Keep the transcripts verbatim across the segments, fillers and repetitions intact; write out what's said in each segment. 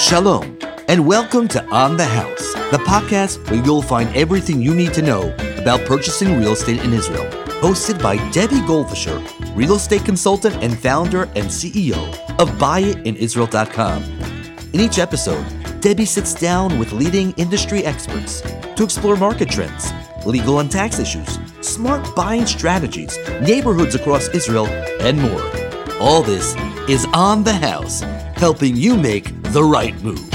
Shalom, and welcome to On the House, the podcast where you'll find everything you need to know about purchasing real estate in Israel. Hosted by Debbie Goldfisher, real estate consultant and founder and C E O of buy it in israel dot com. In each episode, Debbie sits down with leading industry experts to explore market trends, legal and tax issues, smart buying strategies, neighborhoods across Israel, and more. All this is On the House, helping you make the right move.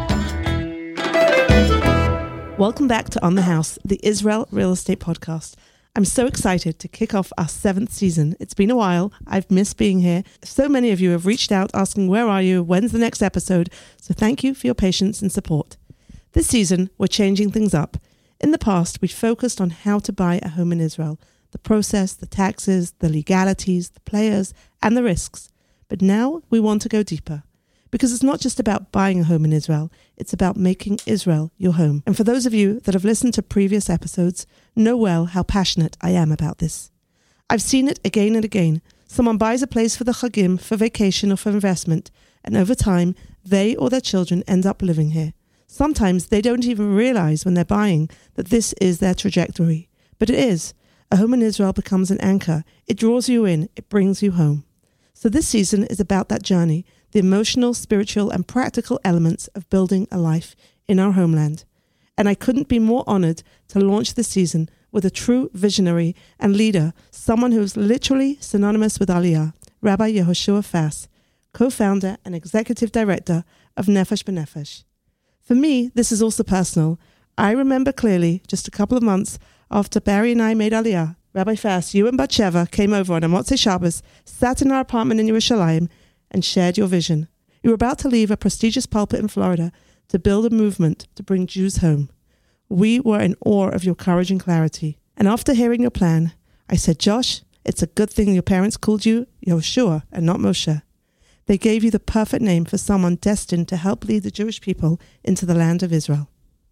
Welcome back to On the House, the Israel Real Estate Podcast. I'm so excited to kick off our seventh season. It's been a while. I've missed being here. So many of you have reached out asking, where are you? When's the next episode? So thank you for your patience and support. This season, we're changing things up. In the past, we focused on how to buy a home in Israel, the process, the taxes, the legalities, the players, and the risks. But now we want to go deeper. Because it's not just about buying a home in Israel, it's about making Israel your home. And for those of you that have listened to previous episodes, know well how passionate I am about this. I've seen it again and again. Someone buys a place for the Chagim, for vacation or for investment, and over time, they or their children end up living here. Sometimes they don't even realize when they're buying that this is their trajectory. But it is. A home in Israel becomes an anchor. It draws you in. It brings you home. So this season is about that journey, the emotional, spiritual, and practical elements of building a life in our homeland. And I couldn't be more honored to launch this season with a true visionary and leader, someone who is literally synonymous with Aliyah, Rabbi Yehoshua Fass, co-founder and executive director of Nefesh B'Nefesh. For me, this is also personal. I remember clearly, just a couple of months after Barry and I made Aliyah, Rabbi Fass, you and Batsheva came over on a Motzei Shabbos, sat in our apartment in Yerushalayim, and shared your vision. You were about to leave a prestigious pulpit in Florida to build a movement to bring Jews home. We were in awe of your courage and clarity. And after hearing your plan, I said, Josh, it's a good thing your parents called you Yehoshua and not Moshe. They gave you the perfect name for someone destined to help lead the Jewish people into the land of Israel.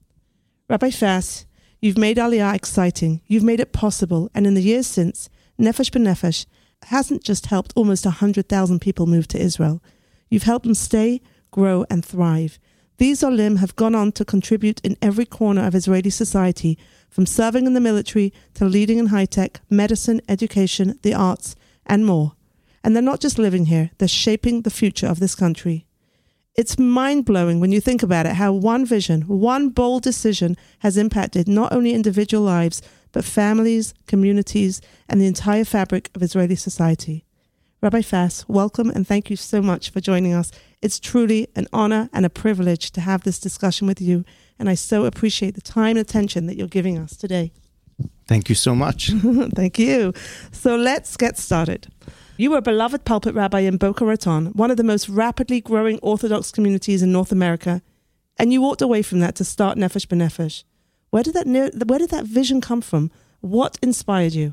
Rabbi Fass, you've made Aliyah exciting. You've made it possible. And in the years since, Nefesh B'Nefesh hasn't just helped almost one hundred thousand people move to Israel. You've helped them stay, grow, and thrive. These Olim have gone on to contribute in every corner of Israeli society, from serving in the military to leading in high-tech, medicine, education, the arts, and more. And they're not just living here, they're shaping the future of this country. It's mind-blowing when you think about it, how one vision, one bold decision has impacted not only individual lives, but families, communities, and the entire fabric of Israeli society. Rabbi Fass, welcome and thank you so much for joining us. It's truly an honor and a privilege to have this discussion with you, and I so appreciate the time and attention that you're giving us today. Thank you so much. Thank you. So let's get started. You were a beloved pulpit rabbi in Boca Raton, one of the most rapidly growing Orthodox communities in North America, and you walked away from that to start Nefesh B'Nefesh. Where did that where did that vision come from? What inspired you?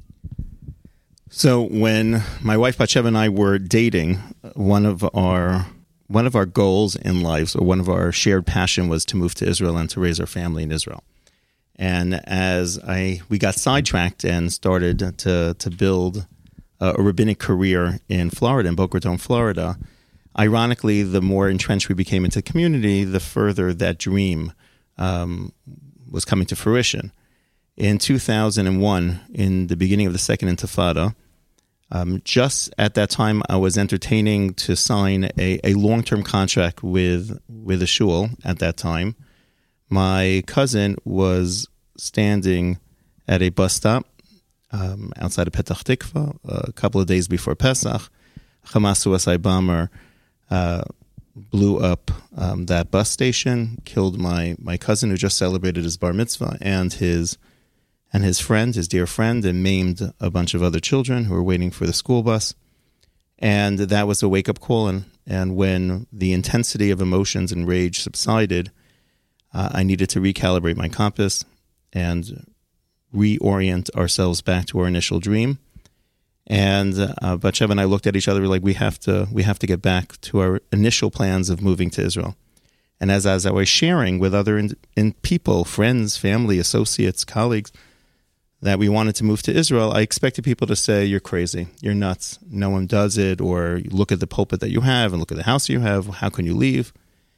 So when my wife Batsheva and I were dating, one of our one of our goals in life, or one of our shared passion, was to move to Israel and to raise our family in Israel. And as I we got sidetracked and started to to build a, a rabbinic career in Florida, in Boca Raton, Florida, ironically, the more entrenched we became into community, the further that dream um, was coming to fruition. In two thousand one, in the beginning of the Second Intifada, um, just at that time, I was entertaining to sign a, a long-term contract with with a shul at that time. My cousin was standing at a bus stop um, outside of Petach Tikva a couple of days before Pesach. Hamas suicide bomber uh, blew up um, that bus station, killed my, my cousin who just celebrated his bar mitzvah and his and his friend, his dear friend, and maimed a bunch of other children who were waiting for the school bus. And that was a wake-up call. And, and when the intensity of emotions and rage subsided, uh, I needed to recalibrate my compass and reorient ourselves back to our initial dream. And uh, Batsheva and I looked at each other like, we have to we have to get back to our initial plans of moving to Israel. And as, as I was sharing with other in, in people, friends, family, associates, colleagues, that we wanted to move to Israel, I expected people to say, you're crazy, you're nuts, no one does it, or look at the pulpit that you have and look at the house you have, how can you leave?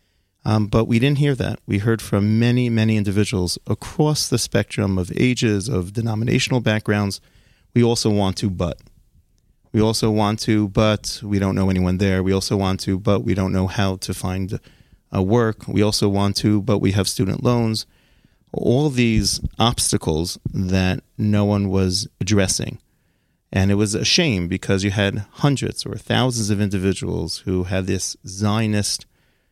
Um, but we didn't hear that. We heard from many, many individuals across the spectrum of ages, of denominational backgrounds. We also want to, but. We also want to, but we don't know anyone there. We also want to, but we don't know how to find uh, work. We also want to, but we have student loans. All these obstacles that no one was addressing. And it was a shame because you had hundreds or thousands of individuals who had this Zionist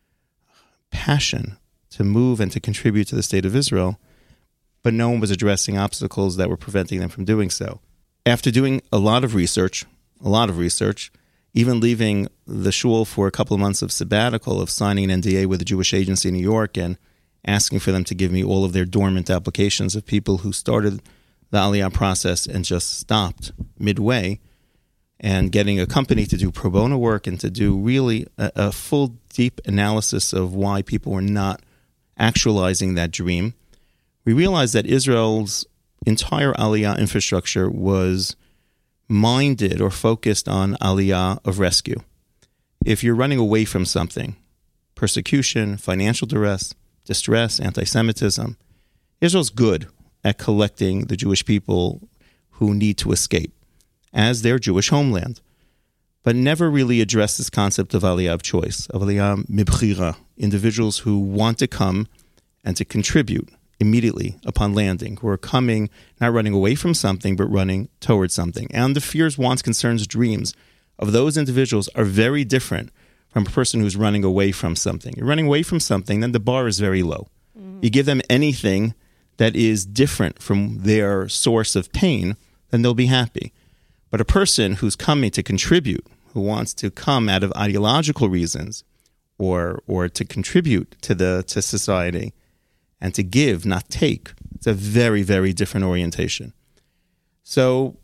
passion to move and to contribute to the state of Israel, but no one was addressing obstacles that were preventing them from doing so. After doing a lot of research, a lot of research, even leaving the shul for a couple of months of sabbatical, of signing an N D A with a Jewish agency in New York and asking for them to give me all of their dormant applications of people who started the Aliyah process and just stopped midway, and getting a company to do pro bono work and to do really a, a full, deep analysis of why people were not actualizing that dream, we realized that Israel's entire Aliyah infrastructure was minded or focused on Aliyah of rescue. If you're running away from something, persecution, financial duress, distress, anti-Semitism, Israel's good at collecting the Jewish people who need to escape as their Jewish homeland, but never really addressed this concept of Aliyah of choice, of Aliyah mibchira, individuals who want to come and to contribute immediately upon landing, who are coming, not running away from something, but running towards something. And the fears, wants, concerns, dreams of those individuals are very different from a person who's running away from something. You're running away from something, then the bar is very low. Mm-hmm. You give them anything that is different from their source of pain, then they'll be happy. But a person who's coming to contribute, who wants to come out of ideological reasons or or to contribute to the to society and to give, not take, it's a very, very different orientation. So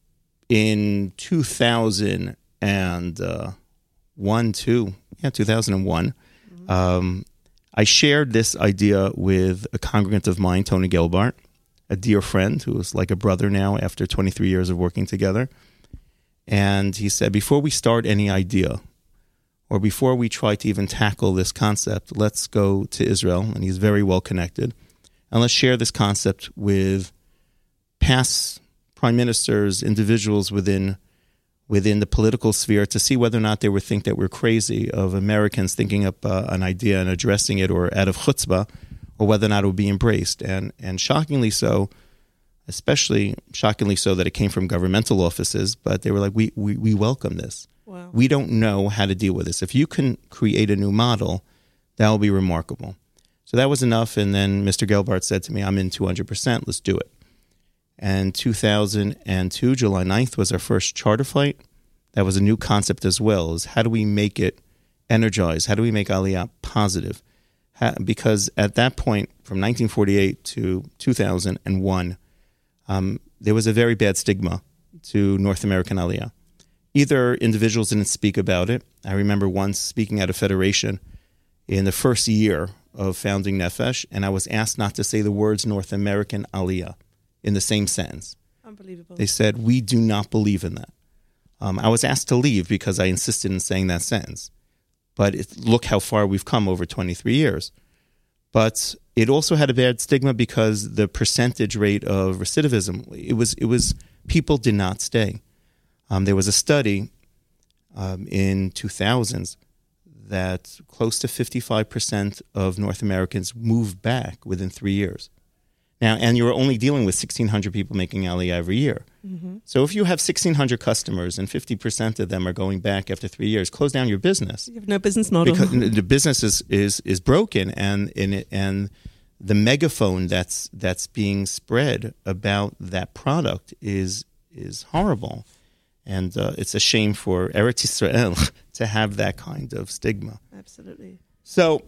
in two thousand one, two, yeah, two thousand one, mm-hmm. um, I shared this idea with a congregant of mine, Tony Gelbart, a dear friend who is like a brother now after twenty-three years of working together. And he said, before we start any idea, or before we try to even tackle this concept, let's go to Israel, and he's very well connected, and let's share this concept with past prime ministers, individuals within within the political sphere, to see whether or not they would think that we're crazy of Americans thinking up uh, an idea and addressing it, or out of chutzpah, or whether or not it would be embraced. And and shockingly so, especially shockingly so that it came from governmental offices, but they were like, we we, we welcome this. Wow. We don't know how to deal with this. If you can create a new model, that will be remarkable. So that was enough, and then Mister Gelbart said to me, I'm in two hundred percent, let's do it. And two thousand two, July ninth, was our first charter flight. That was a new concept as well, is how do we make it energized? How do we make Aliyah positive? How, because at that point, from nineteen forty-eight to two thousand one, um, there was a very bad stigma to North American Aliyah. Either individuals didn't speak about it. I remember once speaking at a federation in the first year of founding Nefesh, and I was asked not to say the words North American Aliyah in the same sentence. Unbelievable. They said, we do not believe in that. Um, I was asked to leave because I insisted in saying that sentence. But it, look how far we've come over twenty-three years. But it also had a bad stigma because the percentage rate of recidivism, it was, it was people did not stay. Um, there was a study um, in two thousands that close to fifty-five percent of North Americans moved back within three years. Now, and you're only dealing with sixteen hundred people making Aliyah every year. Mm-hmm. So if you have sixteen hundred customers and fifty percent of them are going back after three years, close down your business. You have no business model. Because the business is, is, is broken, and, and, it, and the megaphone that's that's being spread about that product is is horrible. And uh, it's a shame for Eretz Yisrael to have that kind of stigma. Absolutely. So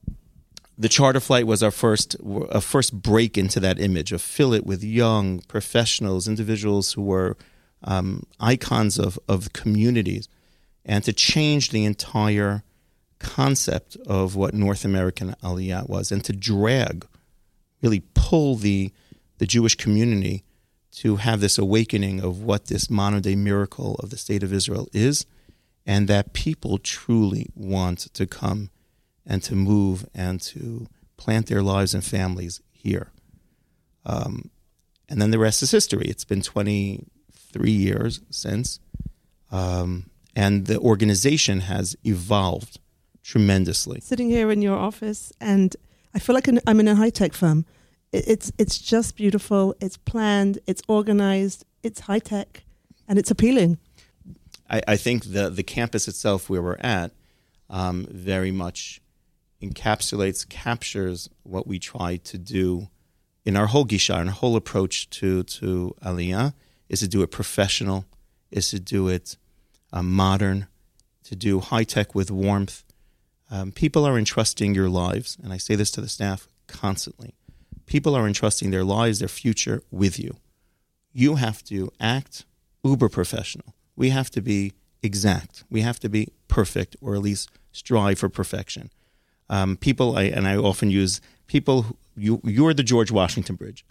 the charter flight was our first a first break into that image, of fill it with young professionals, individuals who were um, icons of, of communities, and to change the entire concept of what North American Aliyah was, and to drag, really pull the the Jewish community to have this awakening of what this modern day miracle of the state of Israel is, and that people truly want to come and to move and to plant their lives and families here. Um, and then the rest is history. It's been twenty-three years since, um, and the organization has evolved tremendously. Sitting here in your office, and I feel like I'm in a high-tech firm. It's it's just beautiful. It's planned. It's organized. It's high-tech, and it's appealing. I, I think the the campus itself, where we're at, um, very much encapsulates, captures what we try to do in our whole gisha, and our whole approach to to Aliyah is to do it professional, is to do it uh, modern, to do high-tech with warmth. Um, people are entrusting your lives, and I say this to the staff constantly. People are entrusting their lives, their future with you. You have to act uber professional. We have to be exact. We have to be perfect, or at least strive for perfection. Um, people, I, and I often use people, who, you, you're the George Washington Bridge.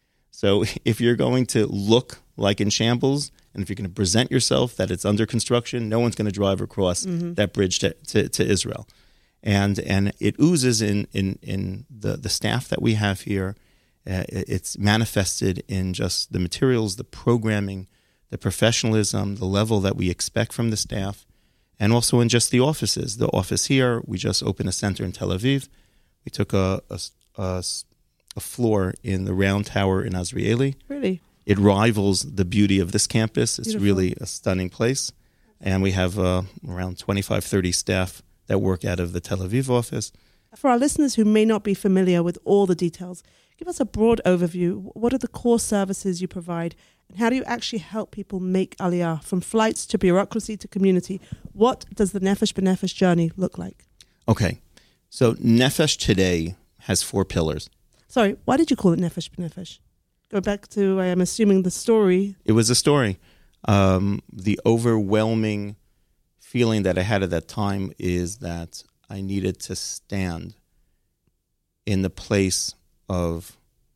So if you're going to look like in shambles, and if you're going to present yourself that it's under construction, no one's going to drive across mm-hmm. that bridge to, to, to Israel. And and it oozes in, in, in the, the staff that we have here. Uh, it's manifested in just the materials, the programming, the professionalism, the level that we expect from the staff, and also in just the offices. The office here, we just opened a center in Tel Aviv. We took a, a, a, a floor in the Round Tower in Azrieli. Really? It rivals the beauty of this campus. It's Beautiful. Really a stunning place. And we have uh, around twenty-five, thirty staff that work out of the Tel Aviv office. For our listeners who may not be familiar with all the details, give us a broad overview. What are the core services you provide, and how do you actually help people make Aliyah, from flights to bureaucracy to community? What does the Nefesh B'Nefesh journey look like? Okay, so Nefesh today has four pillars. Sorry, why did you call it Nefesh B'Nefesh? Go back to, I am assuming, the story. It was a story. Um, the overwhelming feeling that I had at that time is that I needed to stand in the place of,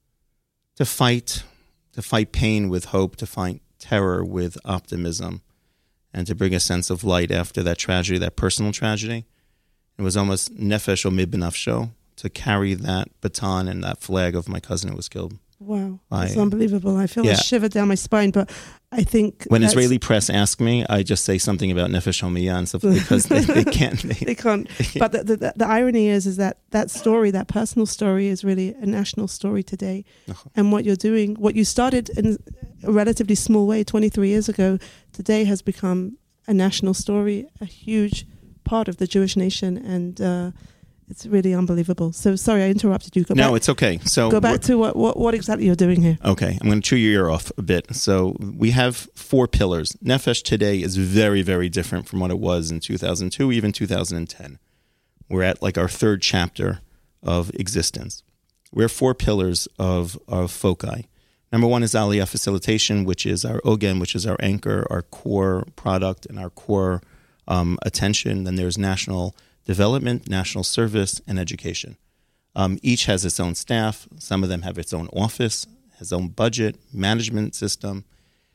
to fight, to fight pain with hope, to fight terror with optimism, and to bring a sense of light after that tragedy, that personal tragedy. It was almost nefesh omid b'nafsho, to carry that baton and that flag of my cousin who was killed. Wow, I, that's unbelievable. I feel yeah. a shiver down my spine, but I think when Israeli press ask me, I just say something about nefesh homiyah and stuff, because they, they can't. They, they can't. But the, the, the irony is, is that that story, that personal story, is really a national story today. Uh-huh. And what you're doing, what you started in a relatively small way twenty-three years ago, today has become a national story, a huge part of the Jewish nation, and uh, it's really unbelievable. So sorry, I interrupted you. Go no, back, it's okay. So go back to what, what, what exactly you're doing here. Okay, I'm going to chew your ear off a bit. So we have four pillars. Nefesh today is very, very different from what it was in two thousand two, even two thousand ten. We're at like our third chapter of existence. We have four pillars of, of foci. Number one is Aliyah facilitation, which is our ogen, which is our anchor, our core product, and our core um, attention. Then there's national development, national service, and education. Um, each has its own staff. Some of them have its own office, its own budget, management system.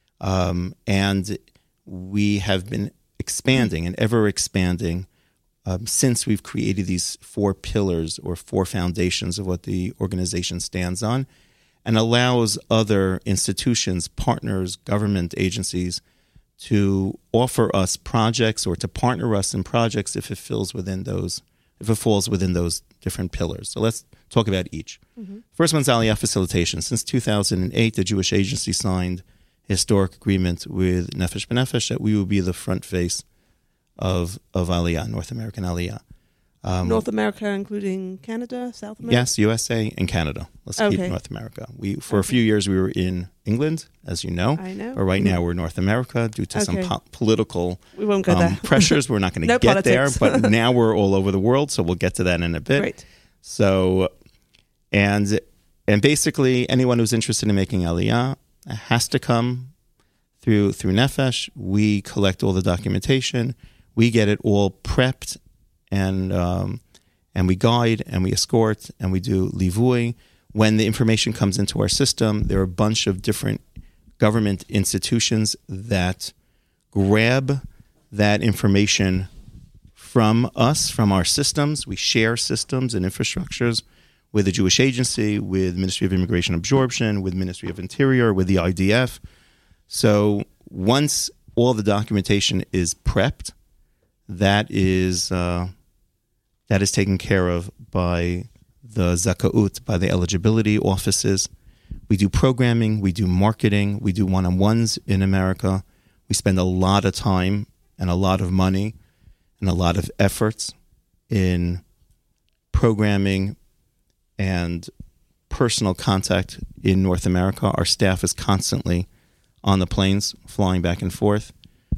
Um, and we have been expanding and ever expanding um, since we've created these four pillars or four foundations of what the organization stands on, and allows other institutions, partners, government agencies to offer us projects or to partner us in projects if it fills within those, if it falls within those different pillars. So let's talk about each. Mm-hmm. First one's Aliyah facilitation. Since two thousand eight, the Jewish Agency signed a historic agreement with Nefesh B'Nefesh that we will be the front face of of Aliyah, North American Aliyah. Um, North America, including Canada, South America? Yes, U S A and Canada. Let's okay. keep North America. We For okay. a few years, we were in England, as you know. I know. But right mm-hmm. now, we're North America due to okay. some po- political we won't go um, there. pressures. We're not going to no get politics. there. But now we're all over the world, so we'll get to that in a bit. Great. So, and, and basically, anyone who's interested in making Aliyah has to come through, through Nefesh. We collect all the documentation. We get it all prepped, and um, and we guide, and we escort, and we do livui. When the information comes into our system, there are a bunch of different government institutions that grab that information from us, from our systems. We share systems and infrastructures with the Jewish Agency, with Ministry of Immigration Absorption, with Ministry of Interior, with the I D F. So once all the documentation is prepped, that is uh, that is taken care of by the Zakaut, by the eligibility offices. We do programming, we do marketing, we do one-on-ones in America. We spend a lot of time and a lot of money and a lot of efforts in programming and personal contact in North America. Our staff is constantly on the planes, flying back and forth.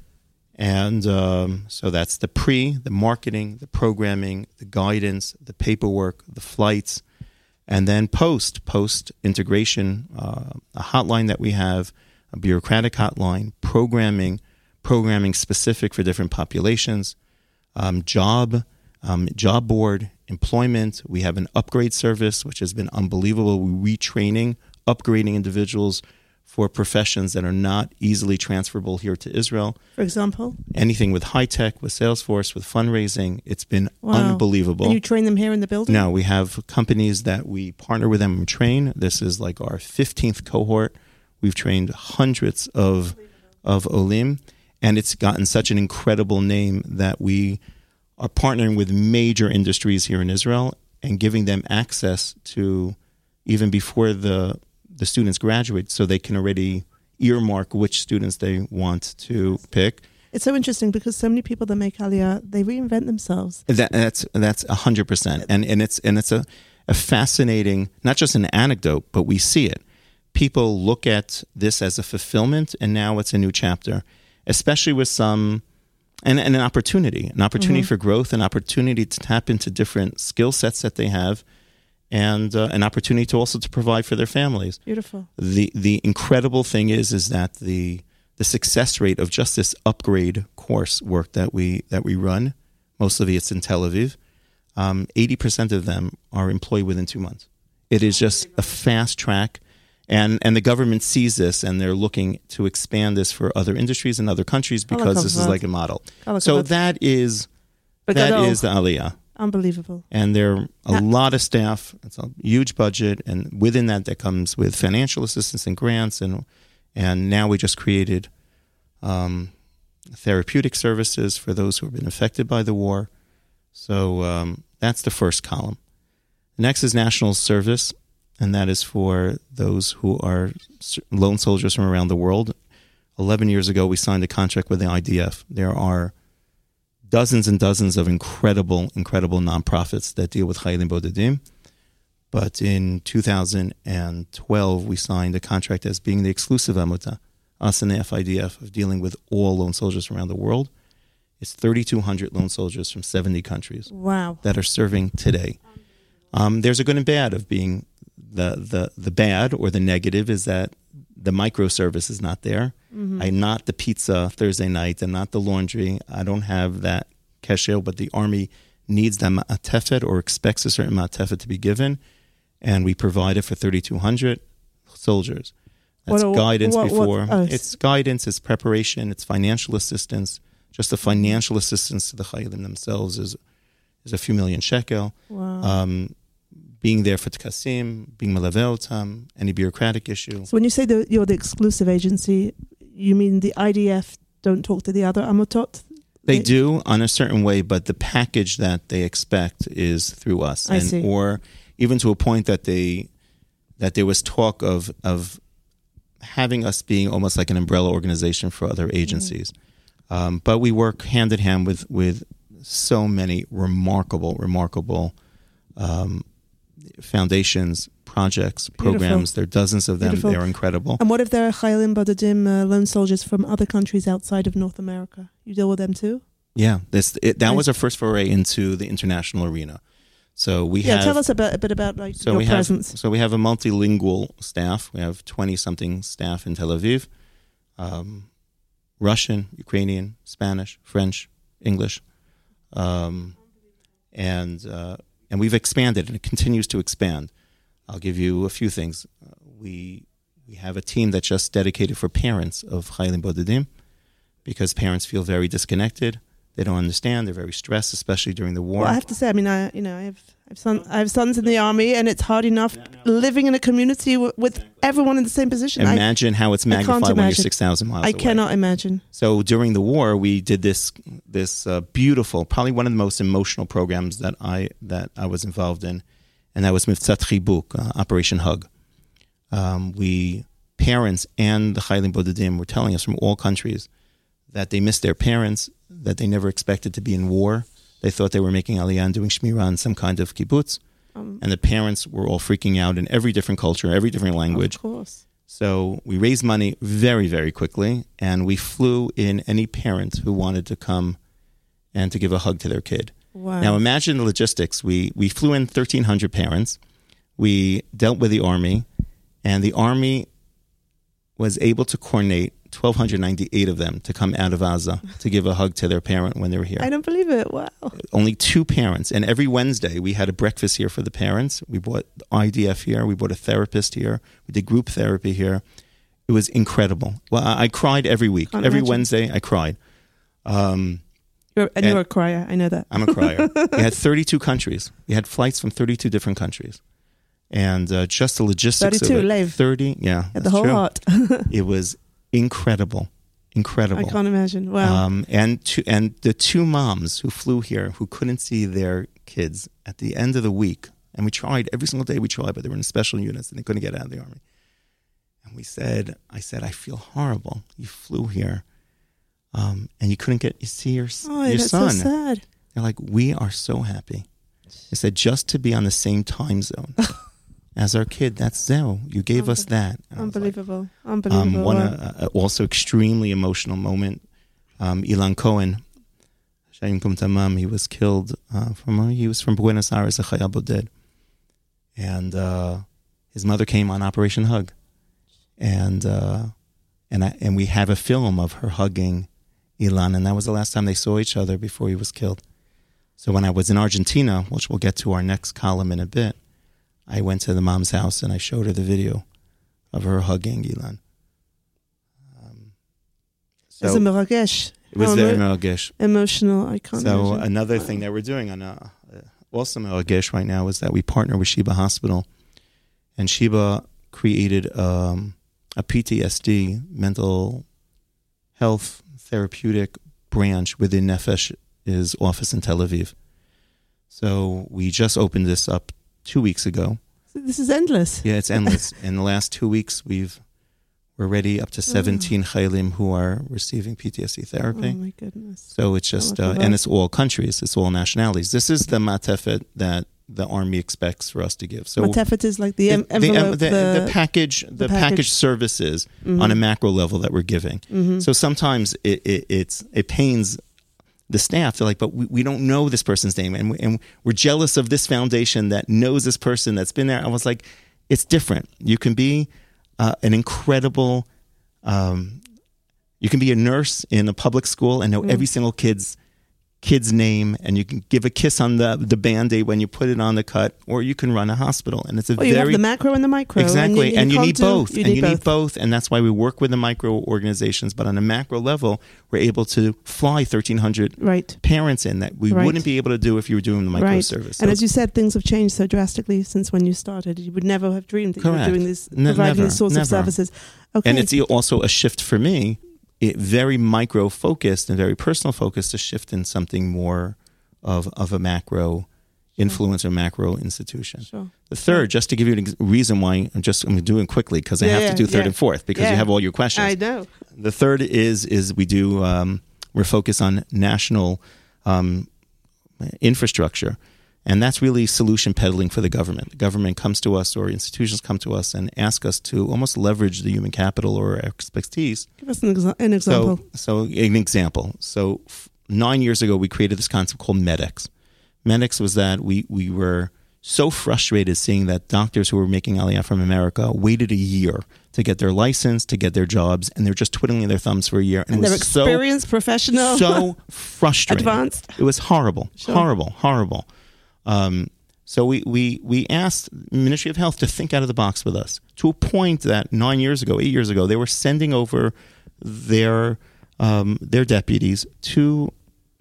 And um, so that's the pre, the marketing, the programming, the guidance, the paperwork, the flights, and then post, post-integration, uh, a hotline that we have, a bureaucratic hotline, programming, programming specific for different populations, um, job, um, job board, employment. We have an upgrade service, which has been unbelievable. We're retraining, upgrading individuals for professions that are not easily transferable here to Israel. For example? Anything with high tech, with Salesforce, with fundraising. It's been Wow. unbelievable. And you train them here in the building? No, we have companies that we partner with them and train. This is like our fifteenth cohort. We've trained hundreds of of Olim, and it's gotten such an incredible name that we are partnering with major industries here in Israel and giving them access to, even before the the students graduate, so they can already earmark which students they want to pick. It's so interesting because so many people that make Aliyah, they reinvent themselves. That, that's that's a hundred percent, and and it's and it's a, a fascinating, not just an anecdote, but we see it. People look at this as a fulfillment, and now it's a new chapter, especially with some, and, and an opportunity, an opportunity mm-hmm. for growth, an opportunity to tap into different skill sets that they have, and uh, an opportunity to also to provide for their families. Beautiful. The the incredible thing is is that the the success rate of just this upgrade course work that we that we run, most of it's in Tel Aviv, um, eighty percent of them are employed within two months. It is just a fast track, and and the government sees this, and they're looking to expand this for other industries and other countries because this is like a model. So that is that is the Aliyah. Unbelievable. And there are a lot of staff. It's a huge budget, and within that, that comes with financial assistance and grants, and and now we just created um, therapeutic services for those who have been affected by the war. So um, that's the first column. Next is national service, and that is for those who are lone soldiers from around the world. Eleven years ago, we signed a contract with the I D F. There are dozens and dozens of incredible, incredible nonprofits that deal with Chayalim Bodedim. But in two thousand twelve, we signed a contract as being the exclusive Amuta, us and the F I D F, of dealing with all lone soldiers around the world. It's thirty-two hundred lone soldiers from seventy countries. Wow. That are serving today. Um, there's a good and bad of being the, the, the bad, or the negative is that the microservice is not there. Mm-hmm. I'm not the pizza Thursday night. I'm not the laundry. I don't have that kesher, but the Army needs that ma'atefet or expects a certain ma'atefet to be given, and we provide it for thirty-two hundred soldiers. That's what, guidance what, before. What, oh. It's guidance, it's preparation, it's financial assistance. Just the financial assistance to the Chayalim themselves is is a few million shekel. Wow. Um, being there for Tkasim, being Malaveh Otam, any bureaucratic issue. So when you say that you're the exclusive agency, you mean the I D F don't talk to the other Amutot? They, they do on a certain way, but the package that they expect is through us. I and, see. Or even to a point that they that there was talk of of having us being almost like an umbrella organization for other agencies. Mm-hmm. Um, but we work hand in hand with, with so many remarkable, remarkable um foundations, projects, programs. Beautiful. There are dozens of them. Beautiful. They're incredible. And what if there are Chayalim Bodedim uh, lone soldiers from other countries outside of North America? You deal with them too? Yeah, this it, that was our first foray into the international arena. So we yeah, have. tell us about, a bit about like so your we presence. Have, so we have a multilingual staff. We have twenty something staff in Tel Aviv, um, Russian, Ukrainian, Spanish, French, English, um, and. Uh, And we've expanded, and it continues to expand. I'll give you a few things. Uh, we we have a team that's just dedicated for parents of Chayalim Bodedim, because parents feel very disconnected They don't understand. They're very stressed, especially during the war. Well, I have to say, I mean, I you know, I have I have, son, I have sons in the army, and it's hard enough no, no. living in a community w- with exactly. everyone in the same position. Imagine I, how it's magnified when you're six thousand miles I away. I cannot imagine. So during the war, we did this this uh, beautiful, probably one of the most emotional programs that I that I was involved in, and that was Mivtza Chibuk, uh, Operation Hug. Um, we parents and the Chaylim Bodedim were telling us from all countries that they missed their parents, that they never expected to be in war. They thought they were making Aliyah and doing Shmirah in some kind of kibbutz. Um, and the parents were all freaking out in every different culture, every different language. Of course. So we raised money very, very quickly, and we flew in any parent who wanted to come and to give a hug to their kid. Wow. Now imagine the logistics. We, we flew in thirteen hundred parents. We dealt with the Army, and the Army was able to coordinate one thousand two hundred ninety-eight of them to come out of Gaza to give a hug to their parent when they were here. I don't believe it. Wow. Only two parents. And every Wednesday, we had a breakfast here for the parents. We brought I D F here. We brought a therapist here. We did group therapy here. It was incredible. Well, I, I cried every week. Can't every imagine. Wednesday, I cried. Um, you're, and, and you're a crier. I know that. I'm a crier. We had thirty-two countries. We had flights from thirty-two different countries. And uh, just the logistics thirty-two, of it. live. thirty, yeah. At the whole true. heart. It was incredible. Incredible. I can't imagine. Wow. Um, and two, and the two moms who flew here who couldn't see their kids at the end of the week, and we tried every single day we tried, but they were in special units and they couldn't get out of the Army. And we said, I said, I feel horrible. You flew here, um, and you couldn't get you see your oh, your that's son. So sad. They're like, we are so happy. They said, just to be on the same time zone as our kid, that's zero. You gave us that. And Unbelievable. Like, Unbelievable. Um, one uh, also extremely emotional moment. Um, Ilan Cohen, Shayim Kum Tamam, he was killed uh, from uh, he was from Buenos Aires, a Chayal Boded, and uh, his mother came on Operation Hug, and uh, and I, and we have a film of her hugging Ilan, and that was the last time they saw each other before he was killed. So when I was in Argentina, which we'll get to our next column in a bit, I went to the mom's house and I showed her the video of her hugging Ilan. Um, so it's a Meragesh. It was oh, very Meragesh. Emotional. I can't So imagine. another thing that we're doing on a, also Meragesh right now is that we partner with Sheba Hospital, and Sheba created um, a P T S D, mental health therapeutic branch within Nefesh's office in Tel Aviv. So we just opened this up two weeks ago. This is endless. Yeah, it's endless. In the last two weeks, we've we're already up to seventeen chaylim who are receiving P T S D therapy. Oh my goodness! So it's just, uh, and it's all countries, it's all nationalities. This is the matefet that the Army expects for us to give. So matefet is like the, em- the, the, envelope, the, the, the package, the, the package, package services mm-hmm. on a macro level that we're giving. Mm-hmm. So sometimes it, it it's it pains the staff. They're like, but we, we don't know this person's name, and we, and we're jealous of this foundation that knows this person that's been there. I was like, it's different. You can be uh, an incredible, um, you can be a nurse in a public school and know mm. every single kid's kid's name, and you can give a kiss on the the Band-Aid when you put it on the cut, or you can run a hospital. And it's a well, you very have the macro and the micro, exactly, and you, and you, you need do, both, you and need you both. need both, and that's why we work with the micro organizations. But on a macro level, we're able to fly thirteen hundred right. parents in that we right. wouldn't be able to do if you were doing the micro right. service. And so, as you said, things have changed so drastically since when you started. You would never have dreamed that correct. you were doing this, Ne- providing never, these sorts never. of services. Okay. And it's also a shift for me, it, very micro focused and very personal focused, to shift in something more of of a macro influence or macro institution. Sure. The third, just to give you a ex- reason why, I'm just I'm doing quickly because I Yeah, have yeah, to do third yeah. and fourth because Yeah. you have all your questions. I know. The third is is we do um, we're focused on national um, infrastructure, and that's really solution peddling for the government. The government comes to us, or institutions come to us and ask us to almost leverage the human capital or expertise. Give us an, exa- an example. So, so an example. So f- nine years ago, we created this concept called MEDEX. MEDEX was that we we were so frustrated seeing that doctors who were making Aliyah from America waited a year to get their license, to get their jobs, and they're just twiddling their thumbs for a year. And, it they're was experienced, so, professional, so frustrating. advanced. It was horrible, Sure. horrible, horrible. Um, so we, we, we asked the Ministry of Health to think out of the box with us, to a point that nine years ago, eight years ago, they were sending over their um, their deputies to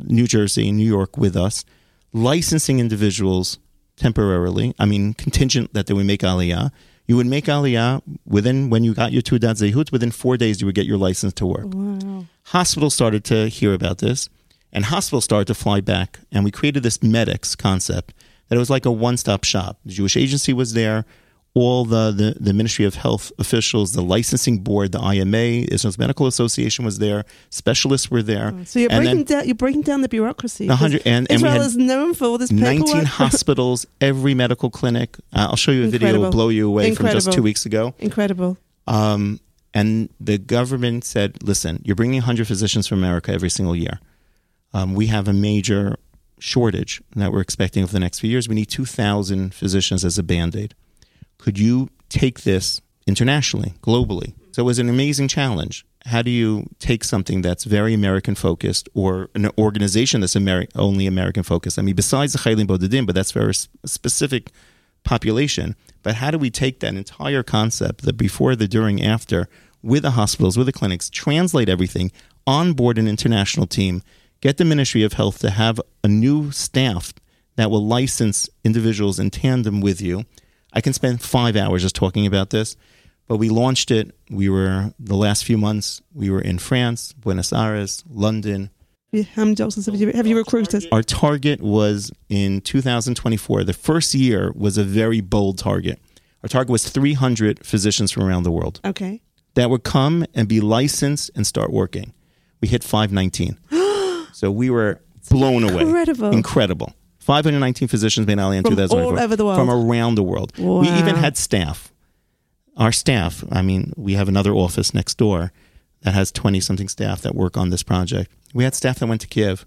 New Jersey, New York with us, licensing individuals temporarily. I mean, contingent that they would make Aliyah. You would make Aliyah within, when you got your Tudat Zehut, within four days you would get your license to work. Wow. Hospitals started to hear about this, and hospitals started to fly back, and we created this MEDEX concept that it was like a one-stop shop. The Jewish Agency was there, all the, the, the Ministry of Health officials, the licensing board, the I M A, Israel's Medical Association was there, specialists were there. So you're and breaking then, down you're breaking down the bureaucracy. one hundred, and, and Israel we had is known for all this paperwork. nineteen hospitals, every medical clinic. Uh, I'll show you a video Incredible. that will blow you away Incredible. from just two weeks ago. Incredible. Um, and the government said, listen, you're bringing one hundred physicians from America every single year. Um, we have a major shortage that we're expecting over the next few years. We need two thousand physicians as a Band-Aid. Could you take this internationally, globally? So it was an amazing challenge. How do you take something that's very American-focused or an organization that's Ameri- only American-focused? I mean, besides the Chaylim Bodedim, but that's for a specific population. But how do we take that entire concept, the before, the during, after, with the hospitals, with the clinics, translate everything, onboard an international team, get the Ministry of Health to have a new staff that will license individuals in tandem with you? I can spend five hours just talking about this, but we launched it. We were, the last few months, we were in France, Buenos Aires, London. How many doctors have you, have you recruited? Our target was in two thousand twenty-four. The first year was a very bold target. Our target was three hundred physicians from around the world Okay. that would come and be licensed and start working. We hit five nineteen. So we were blown away. Incredible. Incredible. five hundred nineteen physicians made Aliyah in From two thousand twenty-four. all over the world. From around the world. Wow. We even had staff. Our staff, I mean, we have another office next door that has twenty-something staff that work on this project. We had staff that went to Kiev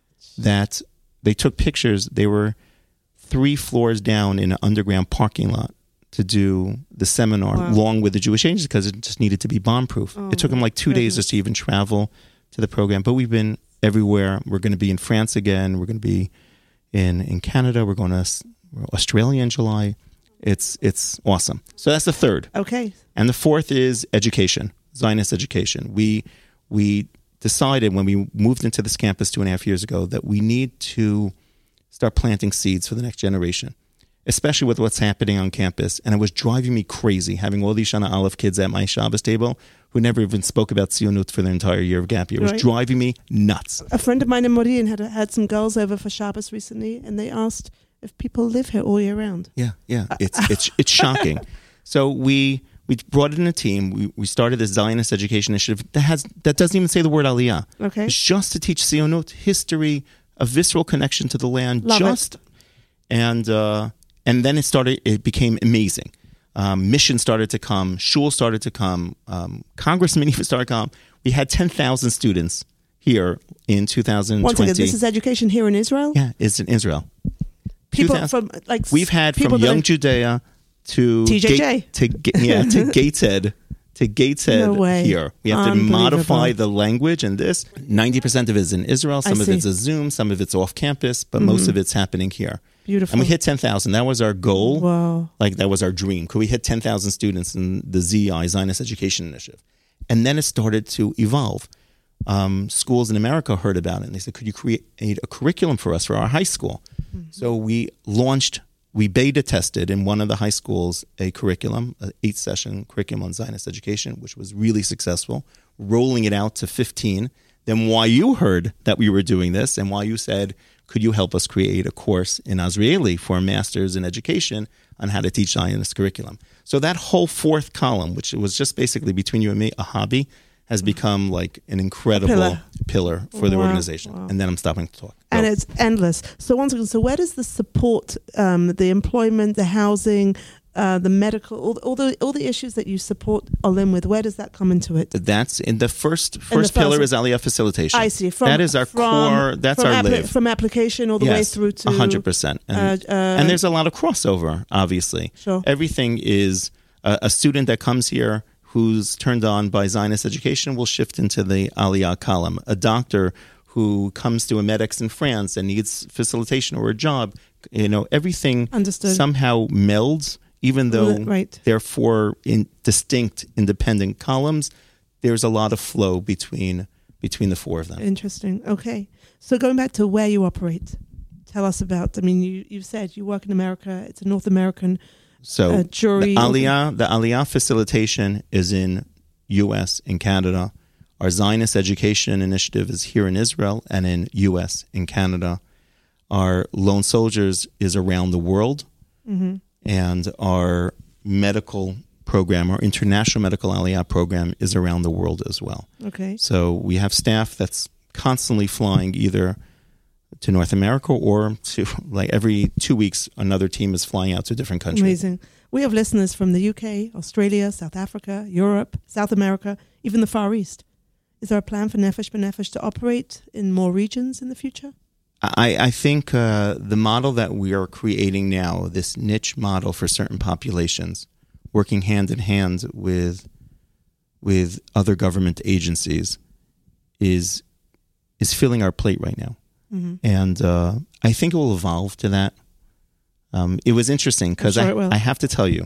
that they took pictures. They were three floors down in an underground parking lot to do the seminar Wow. along with the Jewish Agency because it just needed to be bomb-proof. Oh, it took them like two goodness. days just to even travel to the program. But we've been everywhere. We're going to be in France again. We're going to be in, in Canada. We're going to S- Australia in July. It's it's awesome. So that's the third. Okay. And the fourth is education, Zionist education. We we decided when we moved into this campus two and a half years ago that we need to start planting seeds for the next generation, especially with what's happening on campus. And it was driving me crazy having all these Shana Aleph kids at my Shabbos table who never even spoke about Tzionut for their entire year of gap year. It was Right. driving me nuts. A friend of mine in Modi'in had had some girls over for Shabbos recently, and they asked if people live here all year round. Yeah, yeah. It's it's it's shocking. So we we brought in a team. We we started this Zionist education initiative that has that doesn't even say the word Aliyah. Okay. It's just to teach Zionut, history, a visceral connection to the land. Love just it. and uh, and then it started. It became amazing. Um, missions started to come. Shul started to come. Um, congressmen even started to come. We had ten thousand students here in two thousand twenty. Once again, this is education here in Israel. yeah, it's in Israel. People two thousand from like We've had people from that Young are- Judea to T J J. Gate, to Ga- yeah to Gateshead to Gateshead No way. here. We have to Unbelievable. modify the language and this. Ninety percent of it is in Israel. Some I of see. it's a Zoom. Some of it's off campus, but most of it's happening here. Beautiful. And we hit ten thousand. That was our goal. Wow. Like that was our dream. Could we hit ten thousand students in the Z I Zionist Education Initiative? And then it started to evolve. Um, schools in America heard about it and they said, could you create a curriculum for us for our high school? Mm-hmm. So we launched, we beta tested in one of the high schools a curriculum, an eight session curriculum on Zionist education, which was really successful, rolling it out to fifteen. Then Y U heard that we were doing this and Y U said, could you help us create a course in Azrieli for a master's in education on how to teach Zionist curriculum? So that whole fourth column, which was just basically between you and me, a hobby, has become like an incredible Pillar. pillar, for the Wow, organization. wow. And then I'm stopping to talk. And Go. it's endless. So once again, so where does the support, um, the employment, the housing, uh, the medical, all, all the all the issues that you support Olim with, where does that come into it? That's in the first the first first pillar one. is Aliyah facilitation. I see. From, that is our from, core. That's from our appli- live. From application all the way Yes, through to one hundred percent. And, uh, uh, and there's a lot of crossover, obviously. Sure. Everything is a, a student that comes here who's turned on by Zionist education will shift into the Aliyah column. A doctor who comes to a MEDEX in France and needs facilitation or a job, you know, everything Understood. somehow melds, even though Right. they're four in distinct independent columns. There's a lot of flow between between the four of them. Interesting. Okay. So going back to where you operate, tell us about, I mean, you, you've said you work in America. It's a North American So uh, jury. the Aliyah, the Aliyah facilitation is in U S and Canada. Our Zionist Education Initiative is here in Israel and in U S and Canada. Our Lone Soldiers is around the world. Mm-hmm. And our medical program, our International Medical Aliyah program, is around the world as well. Okay. So we have staff that's constantly flying either to North America or to, like every two weeks, another team is flying out to a different country. Amazing. We have listeners from the U K, Australia, South Africa, Europe, South America, even the Far East. Is there a plan for Nefesh B'Nefesh to operate in more regions in the future? I, I think uh, the model that we are creating now, this niche model for certain populations, working hand in hand with with other government agencies, is is filling our plate right now. Mm-hmm. And uh, I think it will evolve to that. Um, it was interesting because sure I, I have to tell you,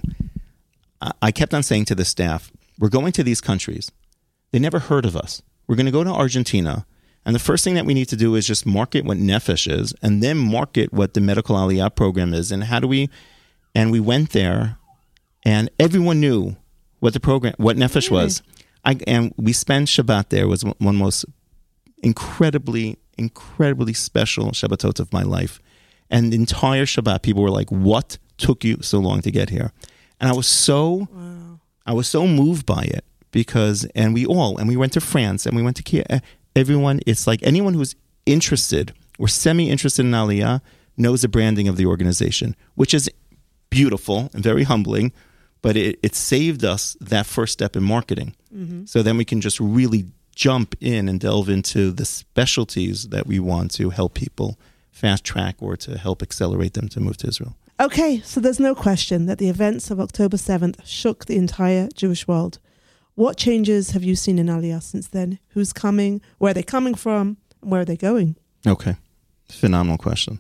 I, I kept on saying to the staff, we're going to these countries. They never heard of us. We're going to go to Argentina. And the first thing that we need to do is just market what Nefesh is and then market what the Medical Aliyah program is. And how do we, and we went there and everyone knew what the program, what Nefesh really? was. I, and we spent Shabbat there. It was one of the most incredibly, incredibly special Shabbatot of my life. And the entire Shabbat, people were like, what took you so long to get here? And I was so, wow. I was so moved by it because, and we all, and we went to France and we went to Kiev. Everyone, it's like anyone who's interested or semi-interested in Aliyah knows the branding of the organization, which is beautiful and very humbling, but it, it saved us that first step in marketing. Mm-hmm. So then we can just really jump in and delve into the specialties that we want to help people fast track or to help accelerate them to move to Israel. Okay, so there's no question that the events of October seventh shook the entire Jewish world. What changes have you seen in Aliyah since then? Who's coming? Where are they coming from? And where are they going? Okay. Phenomenal question.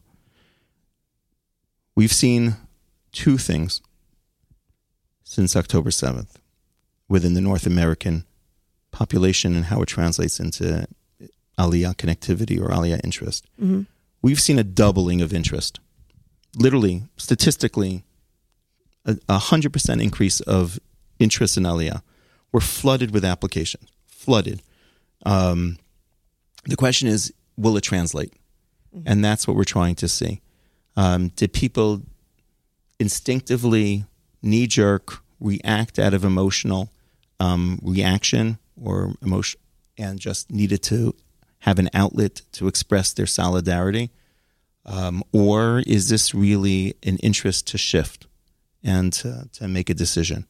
We've seen two things since October seventh within the North American population and how it translates into Aliyah connectivity or Aliyah interest. Mm-hmm. We've seen a doubling of interest. Literally, statistically, a one hundred percent increase of interest in Aliyah. We're flooded with applications, flooded. Um, the question is, will it translate? Mm-hmm. And that's what we're trying to see. Um, did people instinctively, knee-jerk, react out of emotional um, reaction or emotion, and just needed to have an outlet to express their solidarity? Um, or is this really an interest to shift and to, to make a decision?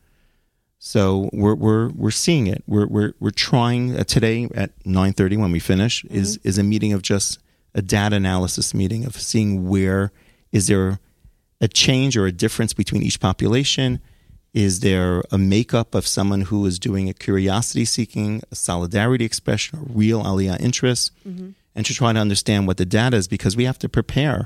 So we're we're we're seeing it. We're we're we're trying uh, today at nine thirty when we finish mm-hmm. is is a meeting of just a data analysis meeting of seeing where is there a change or a difference between each population. Is there a makeup of someone who is doing a curiosity seeking, a solidarity expression, a real Aliyah interest, mm-hmm. and to try to understand what the data is, because we have to prepare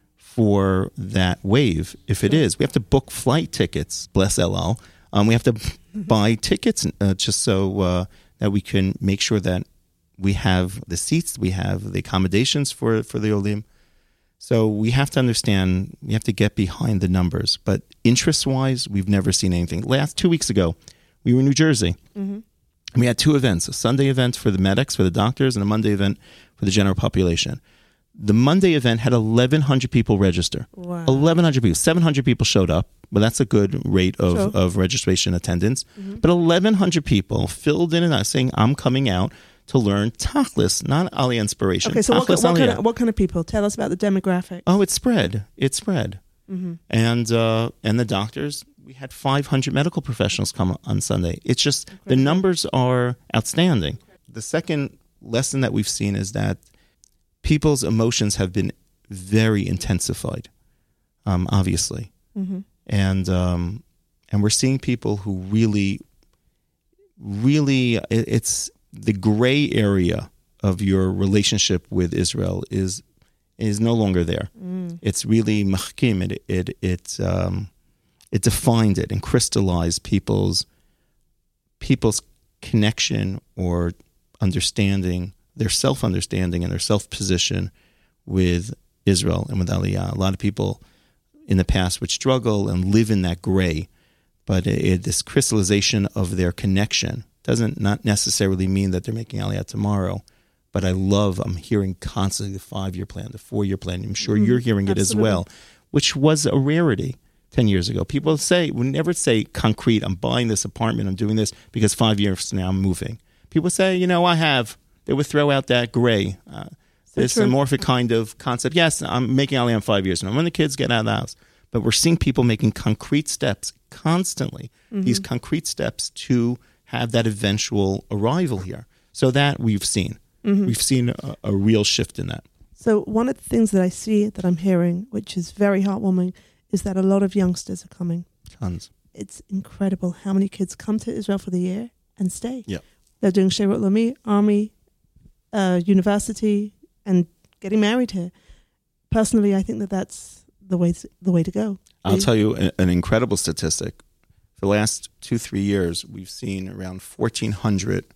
for that wave. If sure. it is, we have to book flight tickets. Bless El Al. Um, we have to buy tickets uh, just so uh, that we can make sure that we have the seats, we have the accommodations for, for the Olim. So we have to understand, we have to get behind the numbers. But interest-wise, we've never seen anything. Last two weeks ago, we were in New Jersey. Mm-hmm. And we had two events, a Sunday event for the medics, for the doctors, and a Monday event for the general population. The Monday event had eleven hundred people register. Wow. eleven hundred people. seven hundred people showed up. Well, that's a good rate of, sure. of registration attendance. Mm-hmm. But eleven hundred people filled in and out saying, I'm coming out to learn Tachlis, not Aliyah inspiration. Okay, so what, Tachlis what, Aliyah. kind of, what kind of people? Tell us about the demographic. Oh, it's spread. It's spread. Mm-hmm. And uh, and the doctors, we had five hundred medical professionals come on Sunday. It's just, Incredible. The numbers are outstanding. The second lesson that we've seen is that people's emotions have been very intensified, um, obviously. Mm-hmm. And um, and we're seeing people who really, really, it's the gray area of your relationship with Israel is is no longer there. Mm. It's really machkim. It it it um, it defined it and crystallized people's people's connection or understanding their self-understanding and their self-position with Israel and with Aliyah. A lot of people in the past would struggle and live in that gray, but it, it, this crystallization of their connection doesn't not necessarily mean that they're making Aliyah tomorrow. But I love, I'm hearing constantly the five-year plan, the four-year plan. I'm sure mm, you're hearing it absolutely. As well, which was a rarity ten years ago. People say, would never say concrete, I'm buying this apartment, I'm doing this because five years from now I'm moving. People say, you know, I have. They would throw out that gray, uh, this true. amorphic kind of concept. Yes, I'm making Aliyah in five years now when the kids get out of the house. But we're seeing people making concrete steps constantly, mm-hmm. these concrete steps to have that eventual arrival here. So that we've seen. Mm-hmm. We've seen a, a real shift in that. So one of the things that I see, that I'm hearing, which is very heartwarming, is that a lot of youngsters are coming. Tons. It's incredible how many kids come to Israel for the year and stay. Yeah. They're doing Sherut Leumi, army, uh, university, and getting married here. Personally, I think that that's the way to, the way to go. I'll tell you an, an incredible statistic. For the last two, three years, we've seen around fourteen hundred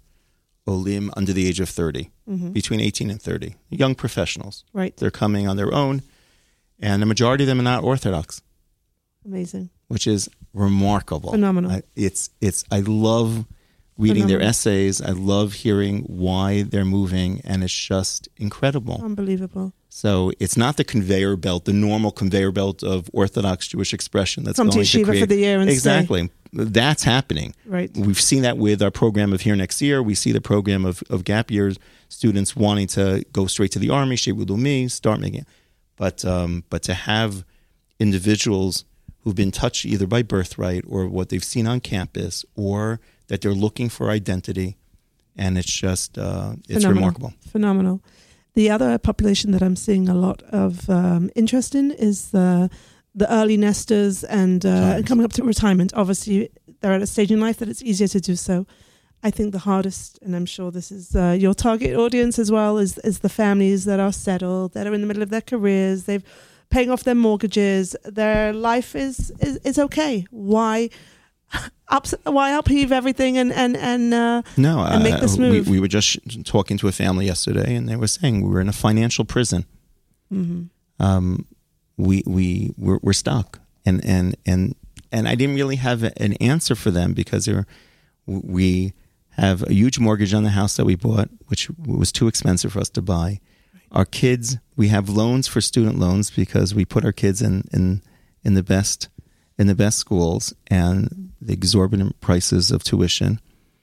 Olim under the age of thirty, mm-hmm. between eighteen and thirty, young professionals. Right. They're coming on their own, and the majority of them are not Orthodox. Amazing. Which is remarkable. Phenomenal. I, it's it's. I love reading Phenomenal. Their essays. I love hearing why they're moving, and it's just incredible. Unbelievable. So it's not the conveyor belt, the normal conveyor belt of Orthodox Jewish expression that's Come going to to create. for the year and exactly. Stay. That's happening. Right. We've seen that with our program of Here Next Year. We see the program of, of gap years, students wanting to go straight to the army, Sherut Leumi, start making it. But, um, but to have individuals who've been touched either by birthright or what they've seen on campus or that they're looking for identity, and it's just, uh, it's Phenomenal. remarkable. Phenomenal. The other population that I'm seeing a lot of um, interest in is the the early nesters and, uh, and coming up to retirement. Obviously, they're at a stage in life that it's easier to do so. I think the hardest, and I'm sure this is uh, your target audience as well, is, is the families that are settled, that are in the middle of their careers, they've paying off their mortgages, their life is is, is okay. Why ups, why upheave everything and and and, uh, no, and make this move? We, we were just talking to a family yesterday, and they were saying we were in a financial prison. Mm-hmm. Um, we we we're, we're stuck, and and and and I didn't really have an answer for them because they were, we have a huge mortgage on the house that we bought, which was too expensive for us to buy. Our kids, we have loans for student loans because we put our kids in, in, in the best in the best schools, and the exorbitant prices of tuition,